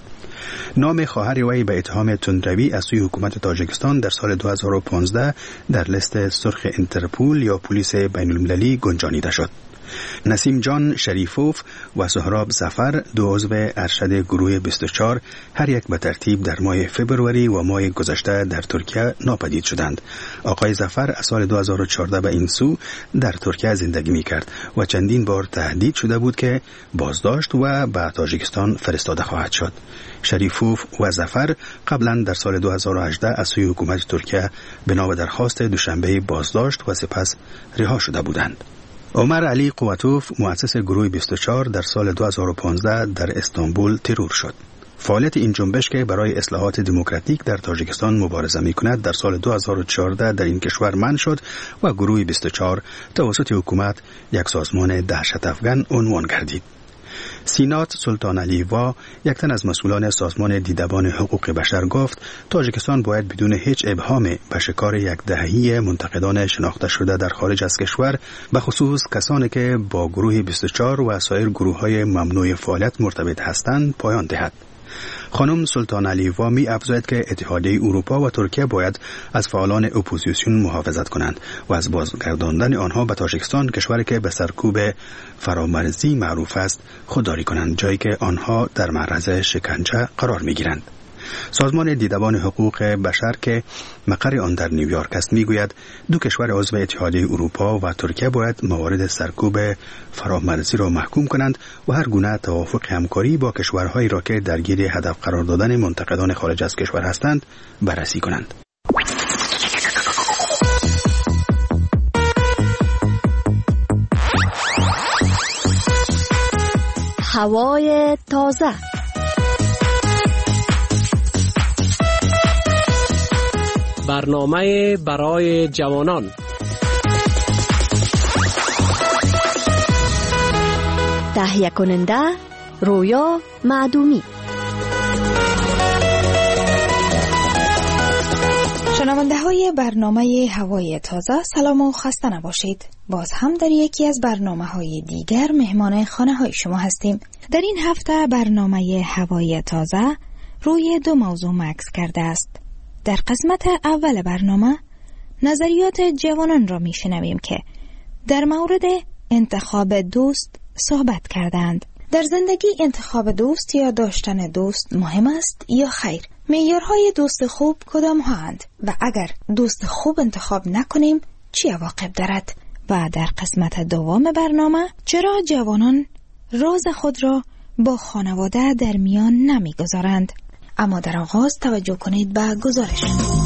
نام خواهر وی به اتهام تندروی از سوی حکومت تاجیکستان در سال 2015 در لیست سرخ اینترپول یا پلیس بین‌المللی گنجانیده شد. نسیم جان شریفوف و سهراب ظفر، دو عضو ارشد گروه 24، هر یک به ترتیب در ماه فبروری و ماه گذشته در ترکیه ناپدید شدند. آقای ظفر از سال 2014 به این سو در ترکیه زندگی می کرد و چندین بار تهدید شده بود که بازداشت و به تاجیکستان فرستاده خواهد شد. شریفوف و ظفر قبلا در سال 2018 از سوی حکومت ترکیه بنا به درخواست دوشنبه بازداشت و سپس رها شده بودند. عمر علی قوتوف، مؤسس گروه 24، در سال 2015 در استانبول ترور شد. فعالیت این جنبش که برای اصلاحات دموکراتیک در تاجیکستان مبارزه می‌کند در سال 2014 در این کشور منع شد و گروه 24 توسط حکومت یک سازمان دهشت افغان عنوان گردید. سینات سلطان علیوا، یک تن از مسئولان سازمان دیدبان حقوق بشر، گفت تاجیکستان باید بدون هیچ ابهام به شکار یک دهه‌ای منتقدان شناخته شده در خارج از کشور، به خصوص کسانی که با گروه 24 و سایر گروه‌های ممنوع فعالیت مرتبط هستند، پایان دهد. خانم سلطان علیوا می افزاید که اتحادیه اروپا و ترکیه باید از فعالان اپوزیسیون محافظت کنند و از بازگرداندن آنها به تاجیکستان، کشوری که به سرکوب فرامرزی معروف است، خودداری کنند، جایی که آنها در معرض شکنجه قرار می گیرند. سازمان دیدبان حقوق بشر که مقر آن در نیویورک است میگوید دو کشور عضو اتحادیه اروپا و ترکیه باید موارد سرکوب فرامرزی را محکوم کنند و هر گونه توافق همکاری با کشورهایی را که درگیر هدف قرار دادن منتقدان خارج از کشور هستند بررسی کنند. هوای تازه. برنامه برای جوانان. تهیه کننده رویا معدومی. شنونده های برنامه هوای تازه، سلام و خسته نباشید. باز هم در یکی از برنامه های دیگر مهمان خانه های شما هستیم. در این هفته برنامه هوای تازه روی دو موضوع مکث کرده است. در قسمت اول برنامه نظریات جوانان را میشنویم که در مورد انتخاب دوست صحبت کردند. در زندگی انتخاب دوست یا داشتن دوست مهم است یا خیر؟ معیارهای دوست خوب کدام هستند و اگر دوست خوب انتخاب نکنیم چه عواقب دارد؟ و در قسمت دوم برنامه چرا جوانان راز خود را با خانواده در میان نمیگذارند؟ اما در آغاز توجه کنید به گزارش.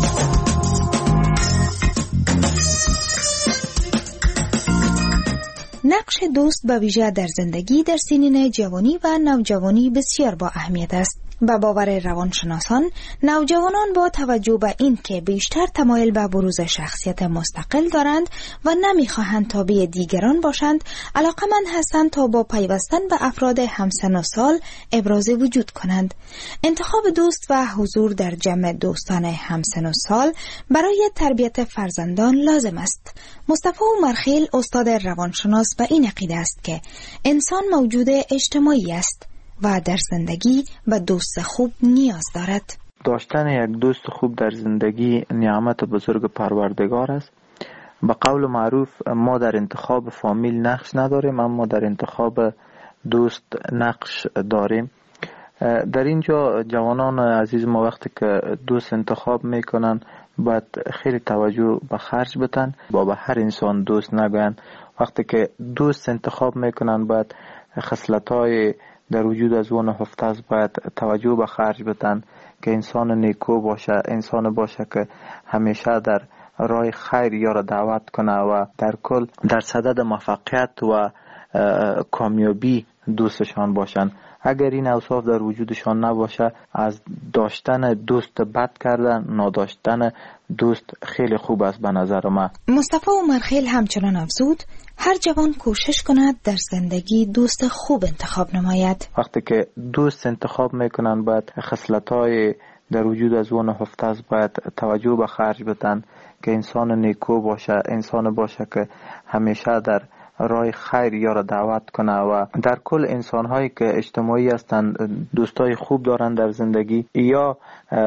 نقش دوست به ویژه در زندگی در سنین جوانی و نوجوانی بسیار با اهمیت است. به باور روانشناسان، نوجوانان با توجه به این که بیشتر تمایل به بروز شخصیت مستقل دارند و نمیخواهند تابع دیگران باشند، علاقمند هستند تا با پیوستن به افراد همسن و سال ابراز وجود کنند. انتخاب دوست و حضور در جمع دوستان همسن و سال برای تربیت فرزندان لازم است. مصطفی عمرخیل، استاد روانشناس، به این عقیده است که انسان موجود اجتماعی است و در زندگی به دوست خوب نیاز دارد. داشتن یک دوست خوب در زندگی نعمت بزرگ پروردگار است. به قول معروف ما در انتخاب فامیل نقش نداریم، اما در انتخاب دوست نقش داریم. در اینجا جوانان عزیز ما وقتی که دوست انتخاب میکنن باید خیلی توجه به خرج بدن، با هر انسان دوست نگوین. وقتی که دوست انتخاب میکنن باید خصلت‌های در وجود از اون هفته باید توجه به خرج بدن که انسان نیکو باشه، انسان باشه که همیشه در راه خیر یارو دعوت کنه و در کل در صدد موفقیت و کامیابی دوستشان باشن. اگر این اوصاف در وجودشان نباشه، از داشتن دوست بد کردن، نداشتن دوست خیلی خوب است به نظر من. مصطفی عمرخیل همچنان افزود هر جوان کوشش کند در زندگی دوست خوب انتخاب نماید. وقتی که دوست انتخاب میکنن باید خصلت‌های در وجود از اون هفته باید توجه به خرج بدن که انسان نیکو باشه، انسان باشه که همیشه در راه خیر یا را دعوت کنه و در کل انسان هایی که اجتماعی هستند، دوستای خوب دارن در زندگی یا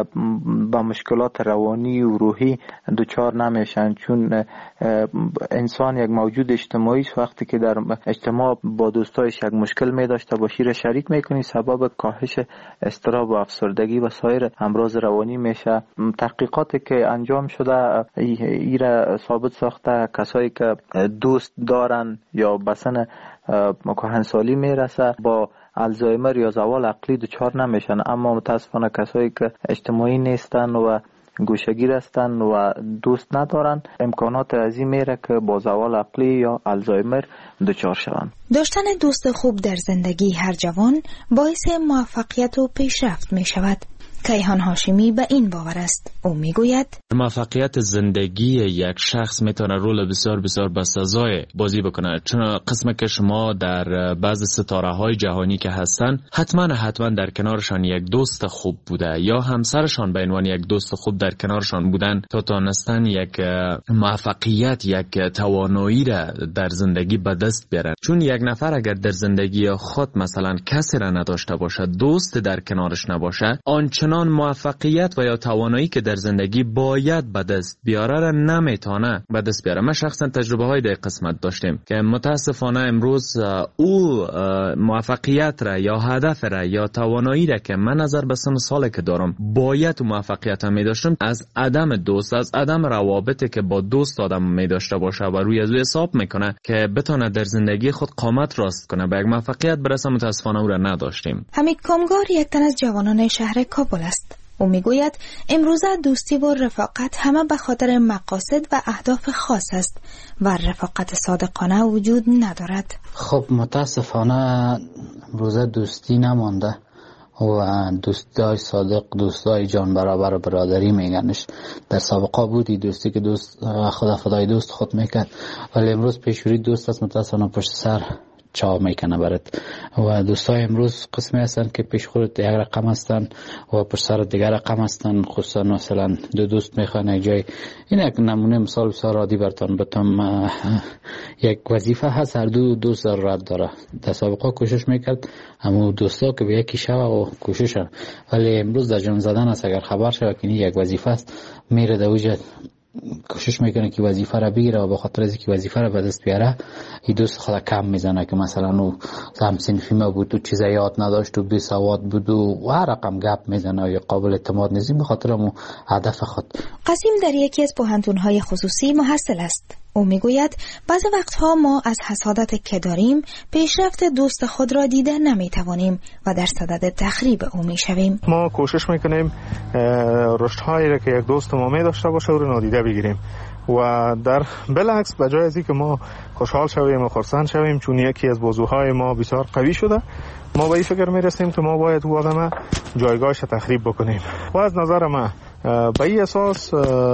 با مشکلات روانی و روحی دچار نمیشن، چون انسان یک موجود اجتماعی است. وقتی که در اجتماع با دوستایش یک مشکل می داشته باشی را شریک میکنی، سبب کاهش اضطراب و افسردگی و سایر امراض روانی میشه. تحقیقاتی که انجام شده ایره ثابت ساخته کسایی که دوست دارن یا به سن کهنسالی میرسه با الزایمر یا زوال عقلی دچار نمیشن، اما متاسفانه کسایی که اجتماعی نیستن و گوشه‌گیر هستن و دوست ندارن امکانات عظیم میره که با زوال عقلی یا الزایمر دچار شوند. داشتن دوست خوب در زندگی هر جوان باعث موفقیت و پیشرفت می شود. کیهان هاشمی به این باور است. او میگوید موفقیت زندگی یک شخص میتونه رول بسیار بسیار بسزای بازی بکنه، چون قسم که شما در بعض ستاره های جهانی که هستن حتما در کنارشان یک دوست خوب بوده یا همسرشان به عنوان یک دوست خوب در کنارشان بودن تا تونستن یک موفقیت، یک توانایی را در زندگی به دست بیارن. چون یک نفر اگر در زندگی خود مثلا کسی را نداشته باشه، دوست در کنارش نباشه، آنچنان موفقیت و یا توانایی که در زندگی باید به دست بیاره را نمیتونه به دست بیاره. ما شخصا تجربه های در قسمت داشتیم که متاسفانه امروز او موفقیت را یا هدف را یا توانایی را که من نظر به سن سالی که دارم باید موفقیت می داشتم، از عدم دوست، از عدم روابطی که با دوست آدم می داشته باشه و روی از او حساب میکنه که بتونه در زندگی خود قامت راست کنه به یک موفقیت برسه، متاسفانه او را نداشتیم. حمید کامگار یک تن از جوانان شهر کابل است. او میگوید امروزه دوستی و رفاقت همه به خاطر مقاصد و اهداف خاص است و رفاقت صادقانه وجود ندارد. خب متاسفانه امروزه دوستی نمانده و دوستای صادق، دوستای جان برابر برادری میگنش. در سابقه بودی دوستی که دوست خدا فدای دوست خود میکرد، ولی امروز پیشوری دوست است متاسفانه پشت سر چا میکنه برات. و دوستای امروز قسمی هستن که پیش خودت یک رقم هستن و پشت سر دیگر رقم هستن. خصوصا مثلا دو دوست میخوان یک جای، این یک نمونه مثال بسیار عادی براتون بتم. یک وظیفه هست، هر دو دوست ضرورت داره. در سابقه کوشش میکرد اما دوستا که به یکی شوه و کوششن، ولی امروز در جون زدن است. اگر خبر شوه که یک وظیفه است میره در وجه کوشش میکنه که وظیفه را بگیره و به خاطر از اینکه وظیفه را به دست بیاره این دوست خود کم میزنه که مثلا او هم صنفی ما بود و چیزا یاد نداشت و بی سواد بود و هر رقم گپ میزنه یا قابل اعتماد نیست به خاطر مو هدف خود. قاسم در یکی از پوهنتون‌های خصوصی محصل است. او میگوید بعضی وقتها ما از حسادت که داریم پیشرفت دوست خود را دیده نمیتوانیم و در صدد تخریب او میشویم. ما کوشش میکنیم رشدهایی را که یک دوست ما می داشته باشه رو نادیده بگیریم و در بالعکس به جای از اینکه ما خوشحال شویم و خرسند شویم چون یکی از بازوهای ما بسیار قوی شده، ما به این فکر میرسیم که ما باید او آدم جایگاهش تخریب بکنیم. و از نظر من به این اساس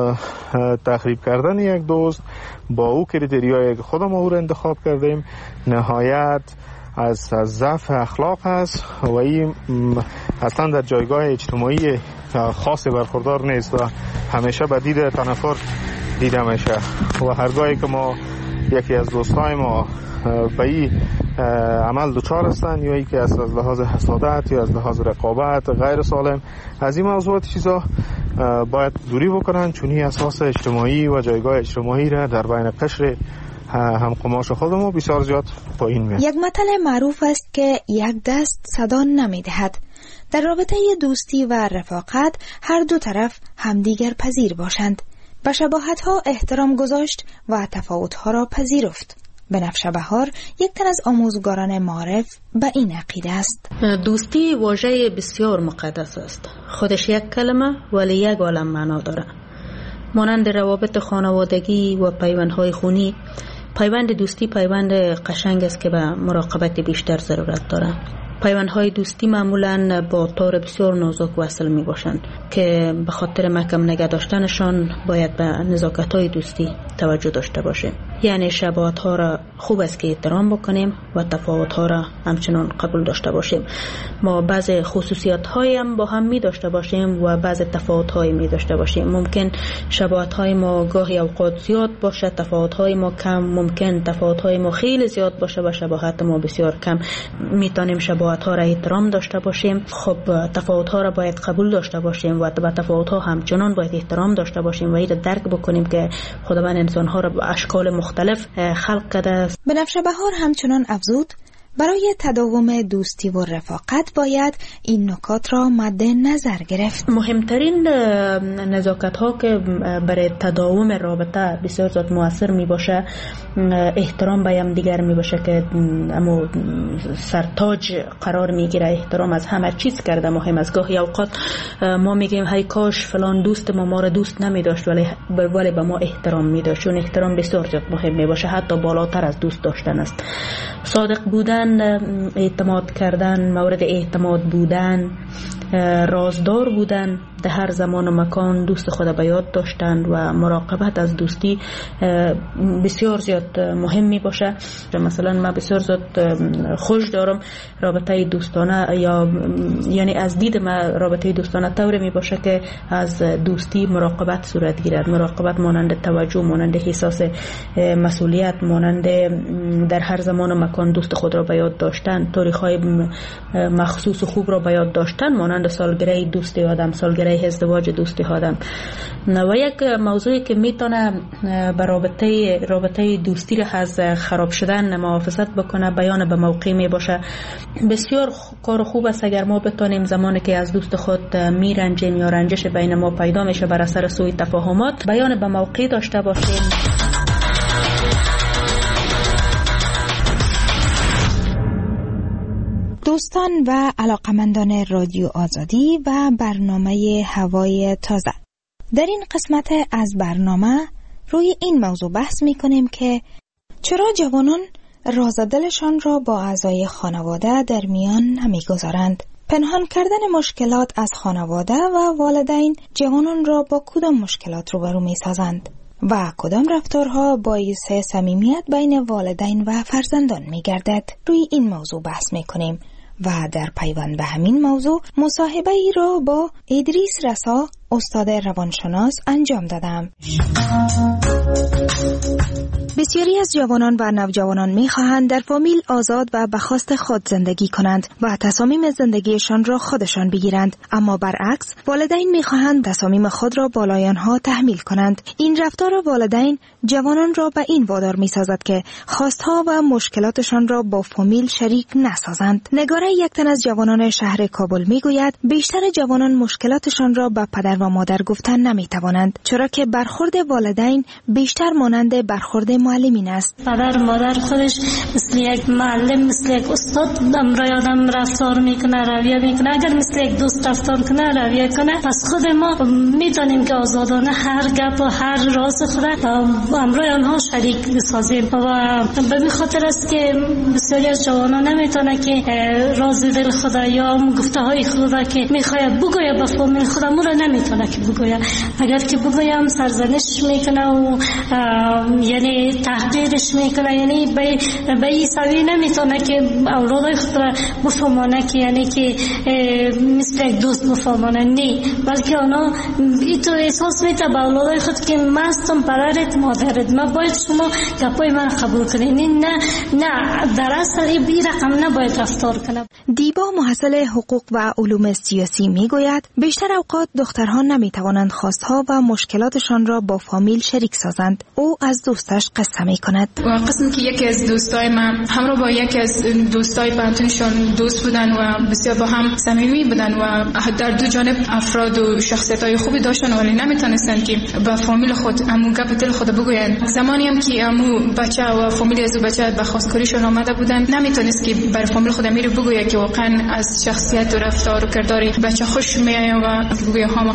تخریب کردن یک دوست با او کریتریایی که خودم او رو انتخاب کردیم نهایت از ضعف اخلاق است و این اصلا در جایگاه اجتماعی خاصی برخوردار نیست و همیشه به دید تنفر دیده میشه. و هرگاهی که ما یکی از دوستای ما به این عمل دچار هستن یا ای که از لحاظ حسادت یا از لحاظ رقابت غیر سالم از این موضوعات چیزا باید دوری بکنن، چون این اساس اجتماعی و جایگاه اجتماعی را در بین قشر همقماش خودمون بسیار زیاد پایین میاد. یک مثل معروف است که یک دست صدا نمیدهد. در رابطه دوستی و رفاقت هر دو طرف همدیگر پذیر باشند، به شباهت‌ها احترام گذاشت و تفاوت‌ها را پذیرفت. بنفشه بهار یک تن از آموزگاران معارف به این عقیده است. دوستی واژه بسیار مقدس است. خودش یک کلمه ولی یک عالم معنا داره. مانند روابط خانوادگی و پیوندهای خونی، پیوند دوستی پیوند قشنگ است که به مراقبت بیشتر ضرورت داره. پیوندهای دوستی معمولاً با تار بسیار نازک وصل می باشند که به خاطر محکم نگه داشتنشان باید به نزاکت‌های دوستی توجه داشته باشیم. یعنی شباهت ها را خوب است که احترام بکنیم و تفاوت ها را همچنان قبول داشته باشیم. ما بعض خصوصیات هایی هم با هم می داشته باشیم و بعض تفاوت هایی می داشته باشیم. ممکن شباهت های ما گاهی اوقات زیاد باشه، تفاوت های ما کم. ممکن تفاوت های ما خیلی زیاد باشه و شباهت ما بسیار کم. میتونیم شباهت ها را احترام داشته باشیم. خب تفاوت ها را باید قبول داشته باشیم و به تفاوت ها همچنان باید احترام داشته باشیم و این درک بکنیم که خداوند انسان ها را به اشکال مختلف خلق کرده است. بنفشه بهار همچنان افزود برای تداوم دوستی و رفاقت باید این نکات را مد نظر گرفت. مهمترین نزاکت ها که برای تداوم رابطه بسیار زیاد مؤثر می باشه احترام به هم دیگر می باشه که اما سرتاج قرار می گیره. احترام از همه چیز کرده مهم است. گاهی اوقات ما میگیم هی کاش فلان دوست ما را دوست نمی داشت ولی به ما احترام می داشت. چون احترام بسیار زیاد مهم می باشه، حتی بالاتر از دوست داشتن است. صادق بودن، اعتماد کردن، مورد اعتماد بودن، رازدار بودن، در هر زمان و مکان دوست خود به یاد داشتن و مراقبت از دوستی بسیار زیاد مهم می باشه. مثلا من بسیار زیاد خوش دارم رابطه دوستانه، یا یعنی از دید من رابطه دوستانه طوری می باشه که از دوستی مراقبت صورت گیرد. مراقبت مانند توجه، مانند احساس مسئولیت، مانند در هر زمان و مکان دوست خود را به یاد داشتن، تاریخ‌های مخصوص و خوب را به یاد داشتن، مانند سالگره دوستی آدم، سالگره ازدواج دوستی آدم. و یک موضوعی که میتونه به رابطه دوستی را از خراب شدن محافظت بکنه بیان به موقع می باشه. بسیار کار خوب است اگر ما بتونیم زمانی که از دوست خود میرنجیم یا رنجش بین ما پیدا میشه بر اثر سوء تفاهمات بیان به موقع داشته باشیم. دوستان و علاقمندان رادیو آزادی و برنامه هوای تازه، در این قسمت از برنامه روی این موضوع بحث می کنیم که چرا جوانان راز دلشان را با اعضای خانواده در میان نمی گذارند. پنهان کردن مشکلات از خانواده و والدین جوانان را با کدام مشکلات روبرو می سازند و کدام رفتارها باعث صمیمیت بین والدین و فرزندان می گردد. روی این موضوع بحث می کنیم و در پیوند به همین موضوع مصاحبه ای را با ادریس رسا، استاد روانشناس انجام دادم. بسیاری از جوانان و نوجوانان می‌خواهند در فامیل آزاد و به خواست خود زندگی کنند و تصامیم زندگیشان را خودشان بگیرند، اما برعکس والدین می‌خواهند تصامیم خود را بالای آنها تحمیل کنند. این رفتار والدین جوانان را به این وادار می‌سازد که خواستها و مشکلاتشان را با فامیل شریک نسازند. نگاره یک تن از جوانان شهر کابل می‌گوید بیشتر جوانان مشکلاتشان را به پدر و مادر گفتن نمی‌توانند، چرا که برخورد والدین بیشتر مانند برخورد معلمین است. پدر مادر خودش مثل یک معلم، مثل یک استاد امرای آدم رفتار میکنه، رویه میکنه. اگر مثل یک دوست رفتار کنه، رویه کنه، پس خود ما میتونیم که آزادانه هر گپ و هر راز خود امرای آنها شریک بسازیم. و به این خاطر است که بسیاری از جوانان نمیتونه که راز دل خود یا گفته های خود که میخواد بگویه به فامیل خود را نمیتونه که بگویه. اگر که بگویم سرزنش میکنه و یعنی تحقیرش میکنه، یعنی به این سوی نمیتونه که اولادای خود را بفهمانه که یعنی که مثل یک دوست بفهمانه، نه، بلکه آنها اینطور احساس میته به اولادای خود که من هستم پدرت مادرت، من باید شما گپای من قبول کنید. نه در اصل این رقم نباید رفتار کنه. دیبا محصل حقوق و علوم سیاسی میگوید بیشتر اوقات دخترها نمیتوانند خواستها و مشکلاتشان را با فامیل شریک سازند. او از دوستش قصه میکند. قسم که یکی از دوستای من همراه با یکی از دوستای پانتونشون دوست بودن و بسیار با هم صمیمی بودن و در دو جانب افراد و شخصیت‌های خوبی داشتن، ولی نمیتونستن که با فامیل خود امو گپ دل خود بگوین. زمانی هم که امو بچه و فامیل از بچه به خواستگاریشون آمده بودن، نمیتونست که بر فامیل خود میره بگوید که واقعا از شخصیت و رفتار و کردار بچه خوش میاد و بگوید ها ما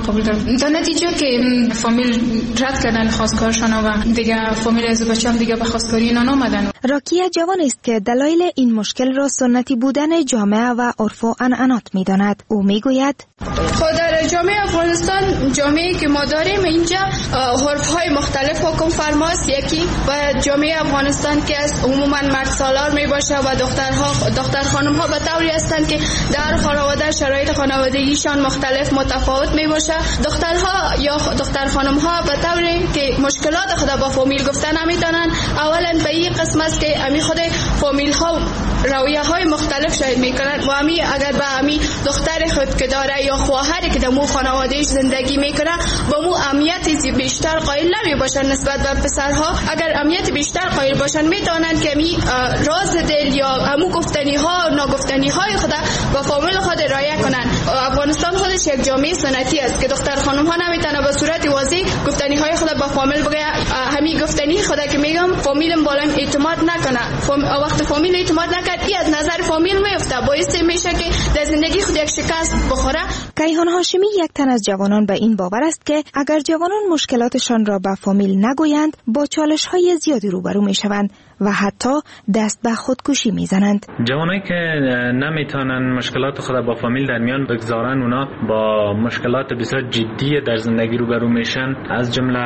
قبول دارم. در نتیجه که فامیل رد کردن خواستگارشان و دیگه فامیل از بچه‌ام دیگه به خواستگاری اینا نامدن. راکیه جوان است که دلایل این مشکل را سنتی بودن جامعه و عرف و عنعنات می‌داند. او میگوید خود در جامعه افغانستان، جامعه‌ای که ما داریم اینجا عرف‌های مختلف حکم فرماست. یکی و جامعه افغانستان که از عموما مرد سالار میباشه و دختر خانم‌ها به طوری هستند که در خانواده شرایط خانوادگیشان مختلف متفاوت میباشه. دخترها یا دختر خانم‌ها به طوری که مشکلات خود با فامیل گفتن نمیتونن. اولا به این قسم است که امی خود فامیل‌ها رویه‌های مختلف شاید میکنن و امی اگر به امی دختر خود که داره یا خواهری که در مو خانوادهش زندگی میکنه با مو اهمیت بیشتر قائل نمیباشن نسبت به پسرها. اگر اهمیت بیشتر قائل باشن میتونن که می راز دل یا همو گفتنی ها ناگفتنی های خود با فامیل خود رعایت کنن. افغانستان خودش یک جامعه سنتی است که دختر خانم ها نمیتونه به صورت واضح گفتنی های خود با فامیل بگه. همین گفتنی خود که میگم فامیلم بالا اعتماد نکنه. وقت فامیل اعتماد نکرد این از نظر فامیل میفته، باعث میشه که در زندگی خود یک شکست بخوره. کیهان هاشمی یک تن از جوانان به این باور است که اگر جوانان مشکلاتشان را به فامیل نگویند با چالش‌های زیادی روبرو می‌شوند و حتی دست به خودکشی میزنند. جوانایی که نمیتونن مشکلات خود با فامیل در میان بگذارن، اونا با مشکلات بسیار جدی در زندگی روبرو میشن، از جمله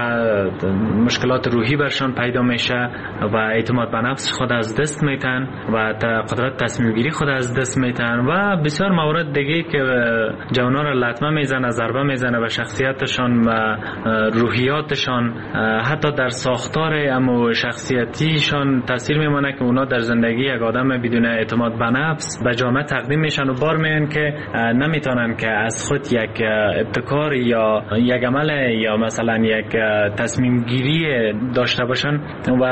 مشکلات روحی برشان پیدا میشه و اعتماد به نفس خود از دست میتن و قدرت تصمیم گیری خود از دست میتن و بسیار موارد دیگه که جوانا را لطمه میزنه، ضربه میزنه به شخصیتشان و روحیاتشان، حتی در ساختار اما شخصیتیشان تاثیر میمونه که اونا در زندگی یک آدم بدون اعتماد به نفس به جامعه تقدیم میشن و بار میان که نمیتونن که از خود یک ابتکار یا یک عمل یا مثلا یک تصمیم گیری داشته باشن و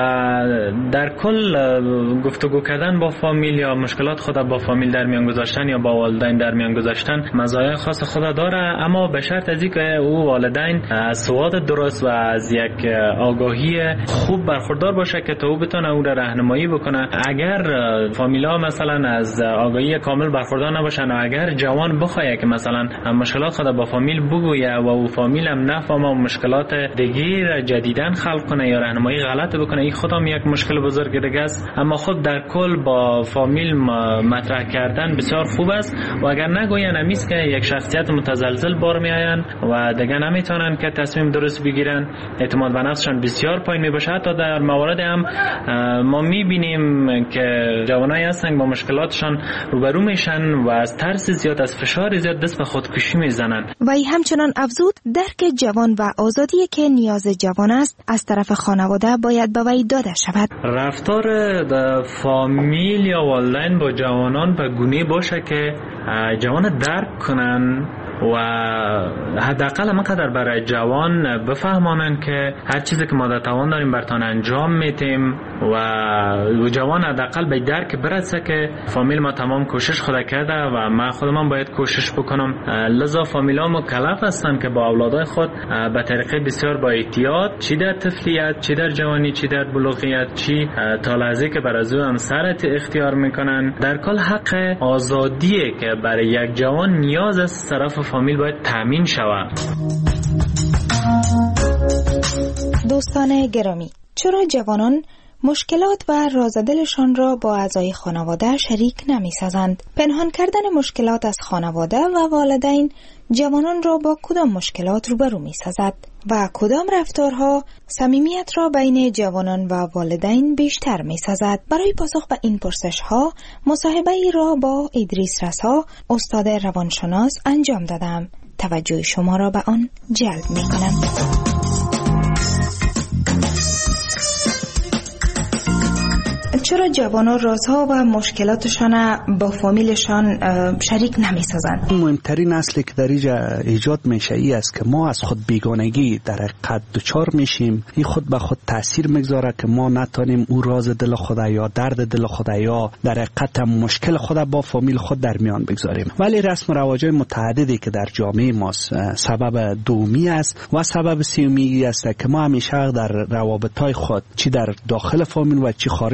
در کل گفتگو کردن با فامیل یا مشکلات خود با فامیل در میان گذاشتن یا با والدین در میان گذاشتن مزایای خاص خود داره، اما به شرط از اینکه او والدین از سواد درست و از یک آگاهی خوب برخوردار باشه که تو بتونه او را راهنمایی بکنه. اگر فامیلا مثلا از آگاهی کامل برخوردار نباشن و اگر جوان بخواد که مثلا مشکلات خود با فامیل بگویه و او فامیل هم نفهمه و مشکلات دیگه جدیدن خلق کنه یا راهنمایی غلط بکنه، این خودم یک مشکل بزرگ دیگه است. اما خود در کل با فامیل مطرح کردن بسیار خوب است و اگر نگوین همیست که یک شخصیت متزلزل بار میآین و دیگه نمیتونن که تصمیم درست بگیرن، اعتماد به نفسشان بسیار پایین میباشه. حتی در موارد هم ما میبینیم که جوانایی هستن با مشکلاتشان روبرو میشن و از ترس زیاد، از فشار زیاد دست به خودکشی میزنن. و ای همچنان افزود درک جوان و آزادی که نیاز جوان است از طرف خانواده باید به وی داده شود. رفتار فامیل یا والدین با جوانان به گونه باشه که جوان درک کنن و حداقل مقدر برای جوان بفهمانن که هر چیزی که ما در توان داریم برتان انجام میتیم و جوان حداقل به درک برسه که فامیل ما تمام کوشش خود کرده و من خودم باید کوشش بکنم. لذا فامیلا مکلف هستن که با اولادای خود به طریقه بسیار با احتیاط، چی در طفلیت، چی در جوانی، چی در بلوغیت، چی تا لحظه که بر از او همسرت اختیار میکنن، در کل حق آزادیه که برای یک جوان نیاز از طرف فامیل باید تامین شود. دوستان گرامی، چرا جوانان مشکلات و رازدلشان را با اعضای خانواده شریک نمی سازند؟ پنهان کردن مشکلات از خانواده و والدین جوانان را با کدام مشکلات روبرو می سازد و کدام رفتارها صمیمیت را بین جوانان و والدین بیشتر می سازد؟ برای پاسخ به این پرسش ها مصاحبه ای را با ادریس رسا، استاد روانشناس انجام دادم. توجه شما را به آن جلب می کنم. چرا جوانان رازها و مشکلاتشان با فامیلشان شریک نمی سازند؟ مهمترین اصلی که در اینجا ایجاد میشه ای است که ما از خود بیگانگی در حقیقت دچار میشیم. این خود به خود تاثیر میگذاره که ما نتونیم او راز دل خود یا درد دل خود یا در حقیقت مشکل خود با فامیل خود در میان بگذاریم. ولی رسم و رواج‌های متعددی که در جامعه ما سبب دومی است و سبب سومی است که ما همیشه در روابط‌های خود چی در داخل فامیل و چی خارج از فامیل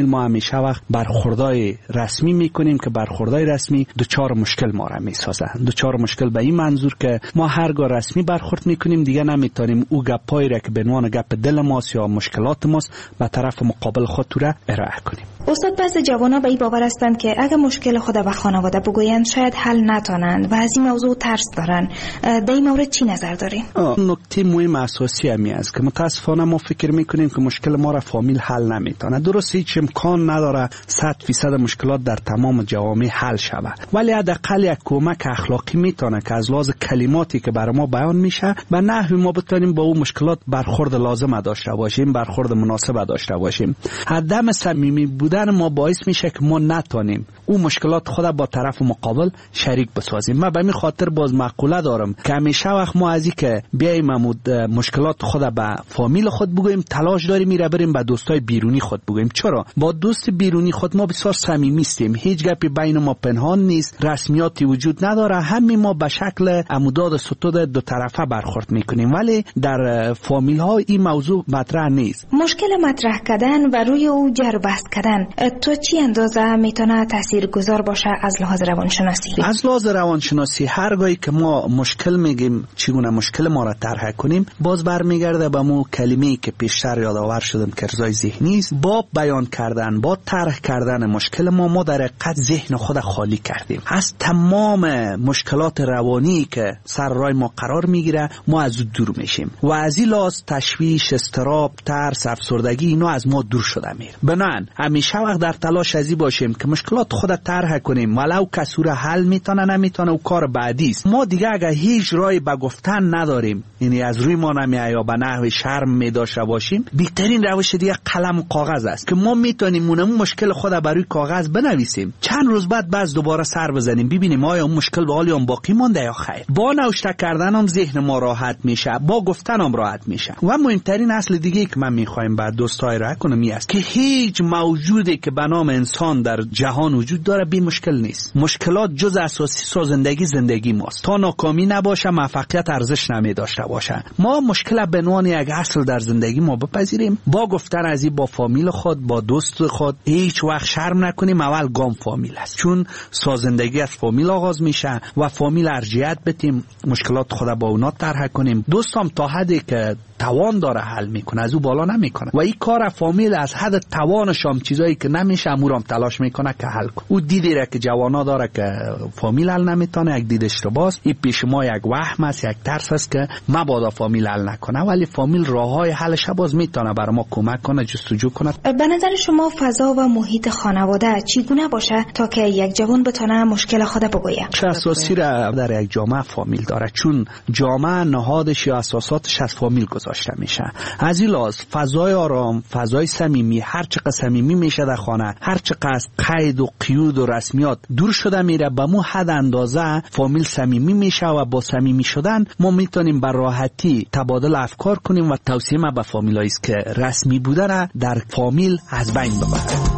فامیل ما همیشه وقت برخوردای رسمی میکنیم که برخوردای رسمی دوچار مشکل ما را میسازه. دوچار مشکل به این منظور که ما هرگاه رسمی برخورد میکنیم دیگه نمیتونیم او گپایی را که به عنوان گپ دل ماست یا مشکلات ماست به طرف مقابل خود را ارائه کنیم. استاد، بعضی جوانا به این باور هستند که اگر مشکل خود به خانواده بگویند شاید حل نتونند و از این موضوع ترس دارن. در این مورد چی نظر دارین؟ نکته مهم اساسی همی است که متاسفانه ما فکر میکنیم که مشکل ما را فامیل حل نمیتونه. درست هیچ امکان نداره 100% مشکلات در تمام جوامع حل شود، ولی حداقل یک کمک اخلاقی میتونه که از لحاظ کلماتی که برای ما بیان میشه به نحوی ما بتونیم با اون مشکلات برخورد لازم داشته باشیم، برخورد مناسب داشته باشیم. عدم صمیمی بودن ما باعث میشه که ما نتونیم اون مشکلات خود با طرف مقابل شریک بسازیم. من به این خاطر باز مقوله دارم که همیشه وقت ما از این که بیایم مشکلات خود به فامیل خود بگویم تلاش داریم میره بریم به دوستای بیرونی خود بگویم. چرا؟ با دوست بیرونی خود ما بسیار صمیمی هستیم، هیچ گپی بین ما پنهان نیست، رسمیاتی وجود نداره، همین ما به شکل عموداد ستود دو طرفه برخورد میکنیم، ولی در فامیل ها این موضوع مطرح نیست. مشکل مطرح کردن و روی او جر بحث کردن تو چی اندازه میتونه تاثیرگذار باشه از لحاظ روانشناسی؟ از لحاظ روانشناسی هرگاهی که ما مشکل میگیم چگونه مشکل ما را طرح کنیم باز برمیگرده به مو کلمه‌ای که پیشتر یادآور شدم که ارضای ذهنی است. با بیان کردن، با طرح کردن مشکل ما در حقیقت ذهن خود خالی کردیم از تمام مشکلات روانی که سر راه ما قرار میگیره. ما از او دور میشیم و از این لحاظ تشویش، اضطراب، ترس، افسردگی اینا از ما دور شده میره. بنابراین همیشه وقت در تلاش ازی باشیم که مشکلات خود طرح کنیم، ولو کسور حل میتونه نمیتونه و کار بعدی است. ما دیگه اگه هیچ راهی به گفتن نداریم، یعنی از روی ما نمیاد یا به نحو شرم میداشته باشیم، بهترین روش دیگه قلم و کاغذ است که ما میتونیم اون مشکل خود بر روی کاغذ بنویسیم، چند روز بعد باز دوباره سر بزنیم ببینیم آیا اون مشکل به حال هم باقی مونده یا خیر. با نوشته کردن هم ذهن ما راحت میشه، با گفتن هم راحت میشه. و مهمترین اصل دیگه که من میخوایم بعد دوستای را کنم است که هیچ موجودی که به نام انسان در جهان وجود داره بی مشکل نیست. مشکلات جز اساسی سازندگی زندگی ماست. تا ناکامی نباشه موفقیت ارزش نمی داشته باشه. ما مشکل به عنوان یک اصل در زندگی ما بپذیریم، با گفتن از این با فامیل خود، با دوست خود هیچ وقت شرم نکنیم. اول گام فامیل است، چون سازندگی از فامیل آغاز میشه و فامیل ارجحیت بدیم، مشکلات خود با اونا طرح کنیم. دوستم تا حدی که توان داره حل میکنه، از او بالا نمیکنه و این کار فامیل از حد توانش هم چیزایی که نمیشه امورم تلاش میکنه که حل کنه. او دیدی را که جوانا داره که فامیل حل نمیتونه، یک دید اشتباهه. این پیش ما یک وهم است، یک ترس است که مبادا فامیل حل نکنه، ولی فامیل راههای حلش باز میتونه برای ما کمک کنه، جستجو کنه. به نظر شما فضا و محیط خانواده چگونه باشه تا که یک جوان بتونه مشکل خود بگویه؟ چه اساسی را در یک جامعه فامیل داره، چون جامعه نهادش یا اساساتش از فامیل گذاشته میشه. از این لحاظ فضای آرام، فضای صمیمی، هر چقدر صمیمی میشه در خانه، هر چقدر قید و قیود و رسمیات دور شده میره، به مو حد اندازه فامیل صمیمی میشه و با صمیمی شدن ما میتونیم به راحتی تبادل افکار کنیم و توصیه ما به فامیلایی است که رسمی بودن در فامیل از بین ببرند.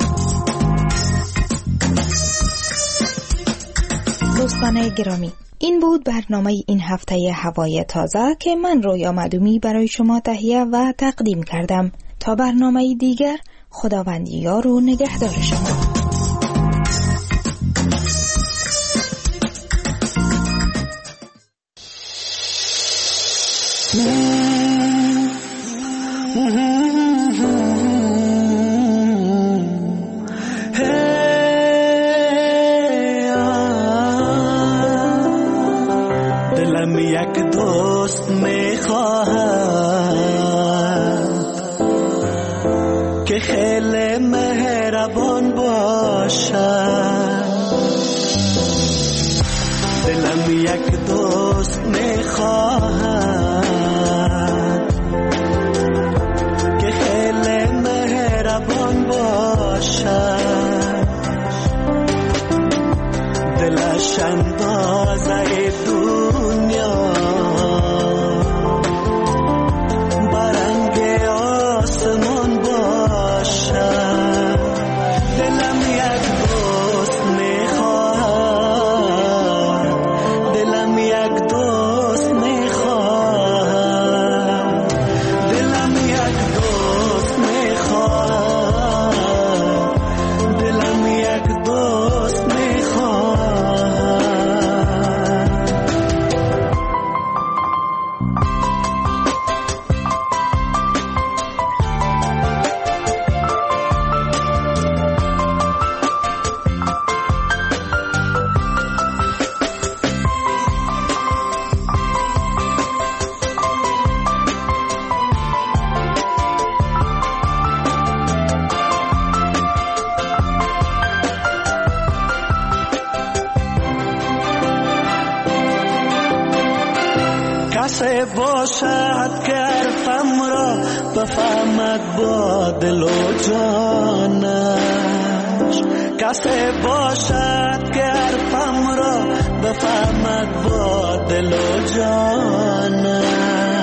دوستان گرامی، این بود برنامه این هفته هوای تازه که من رویا معدومی برای شما تهیه و تقدیم کردم. تا برنامه دیگر، خداوند یار و نگهدار شما. دلم یک دوست میخواهد که خیلی مهربان باشد. دلم یک دوست میخواهد که خیلی مهربان باشد. دلش اندازه دنیا برنگ آسمان باشد. دلم یک دوست میخواهد، دلم یک دوست میخواهد، دلم یک دوست میخواهد کسی باشد که حرفم را بفهمد با دل و جانش، کسی باشد که حرفم را بفهمد با دل و جانش.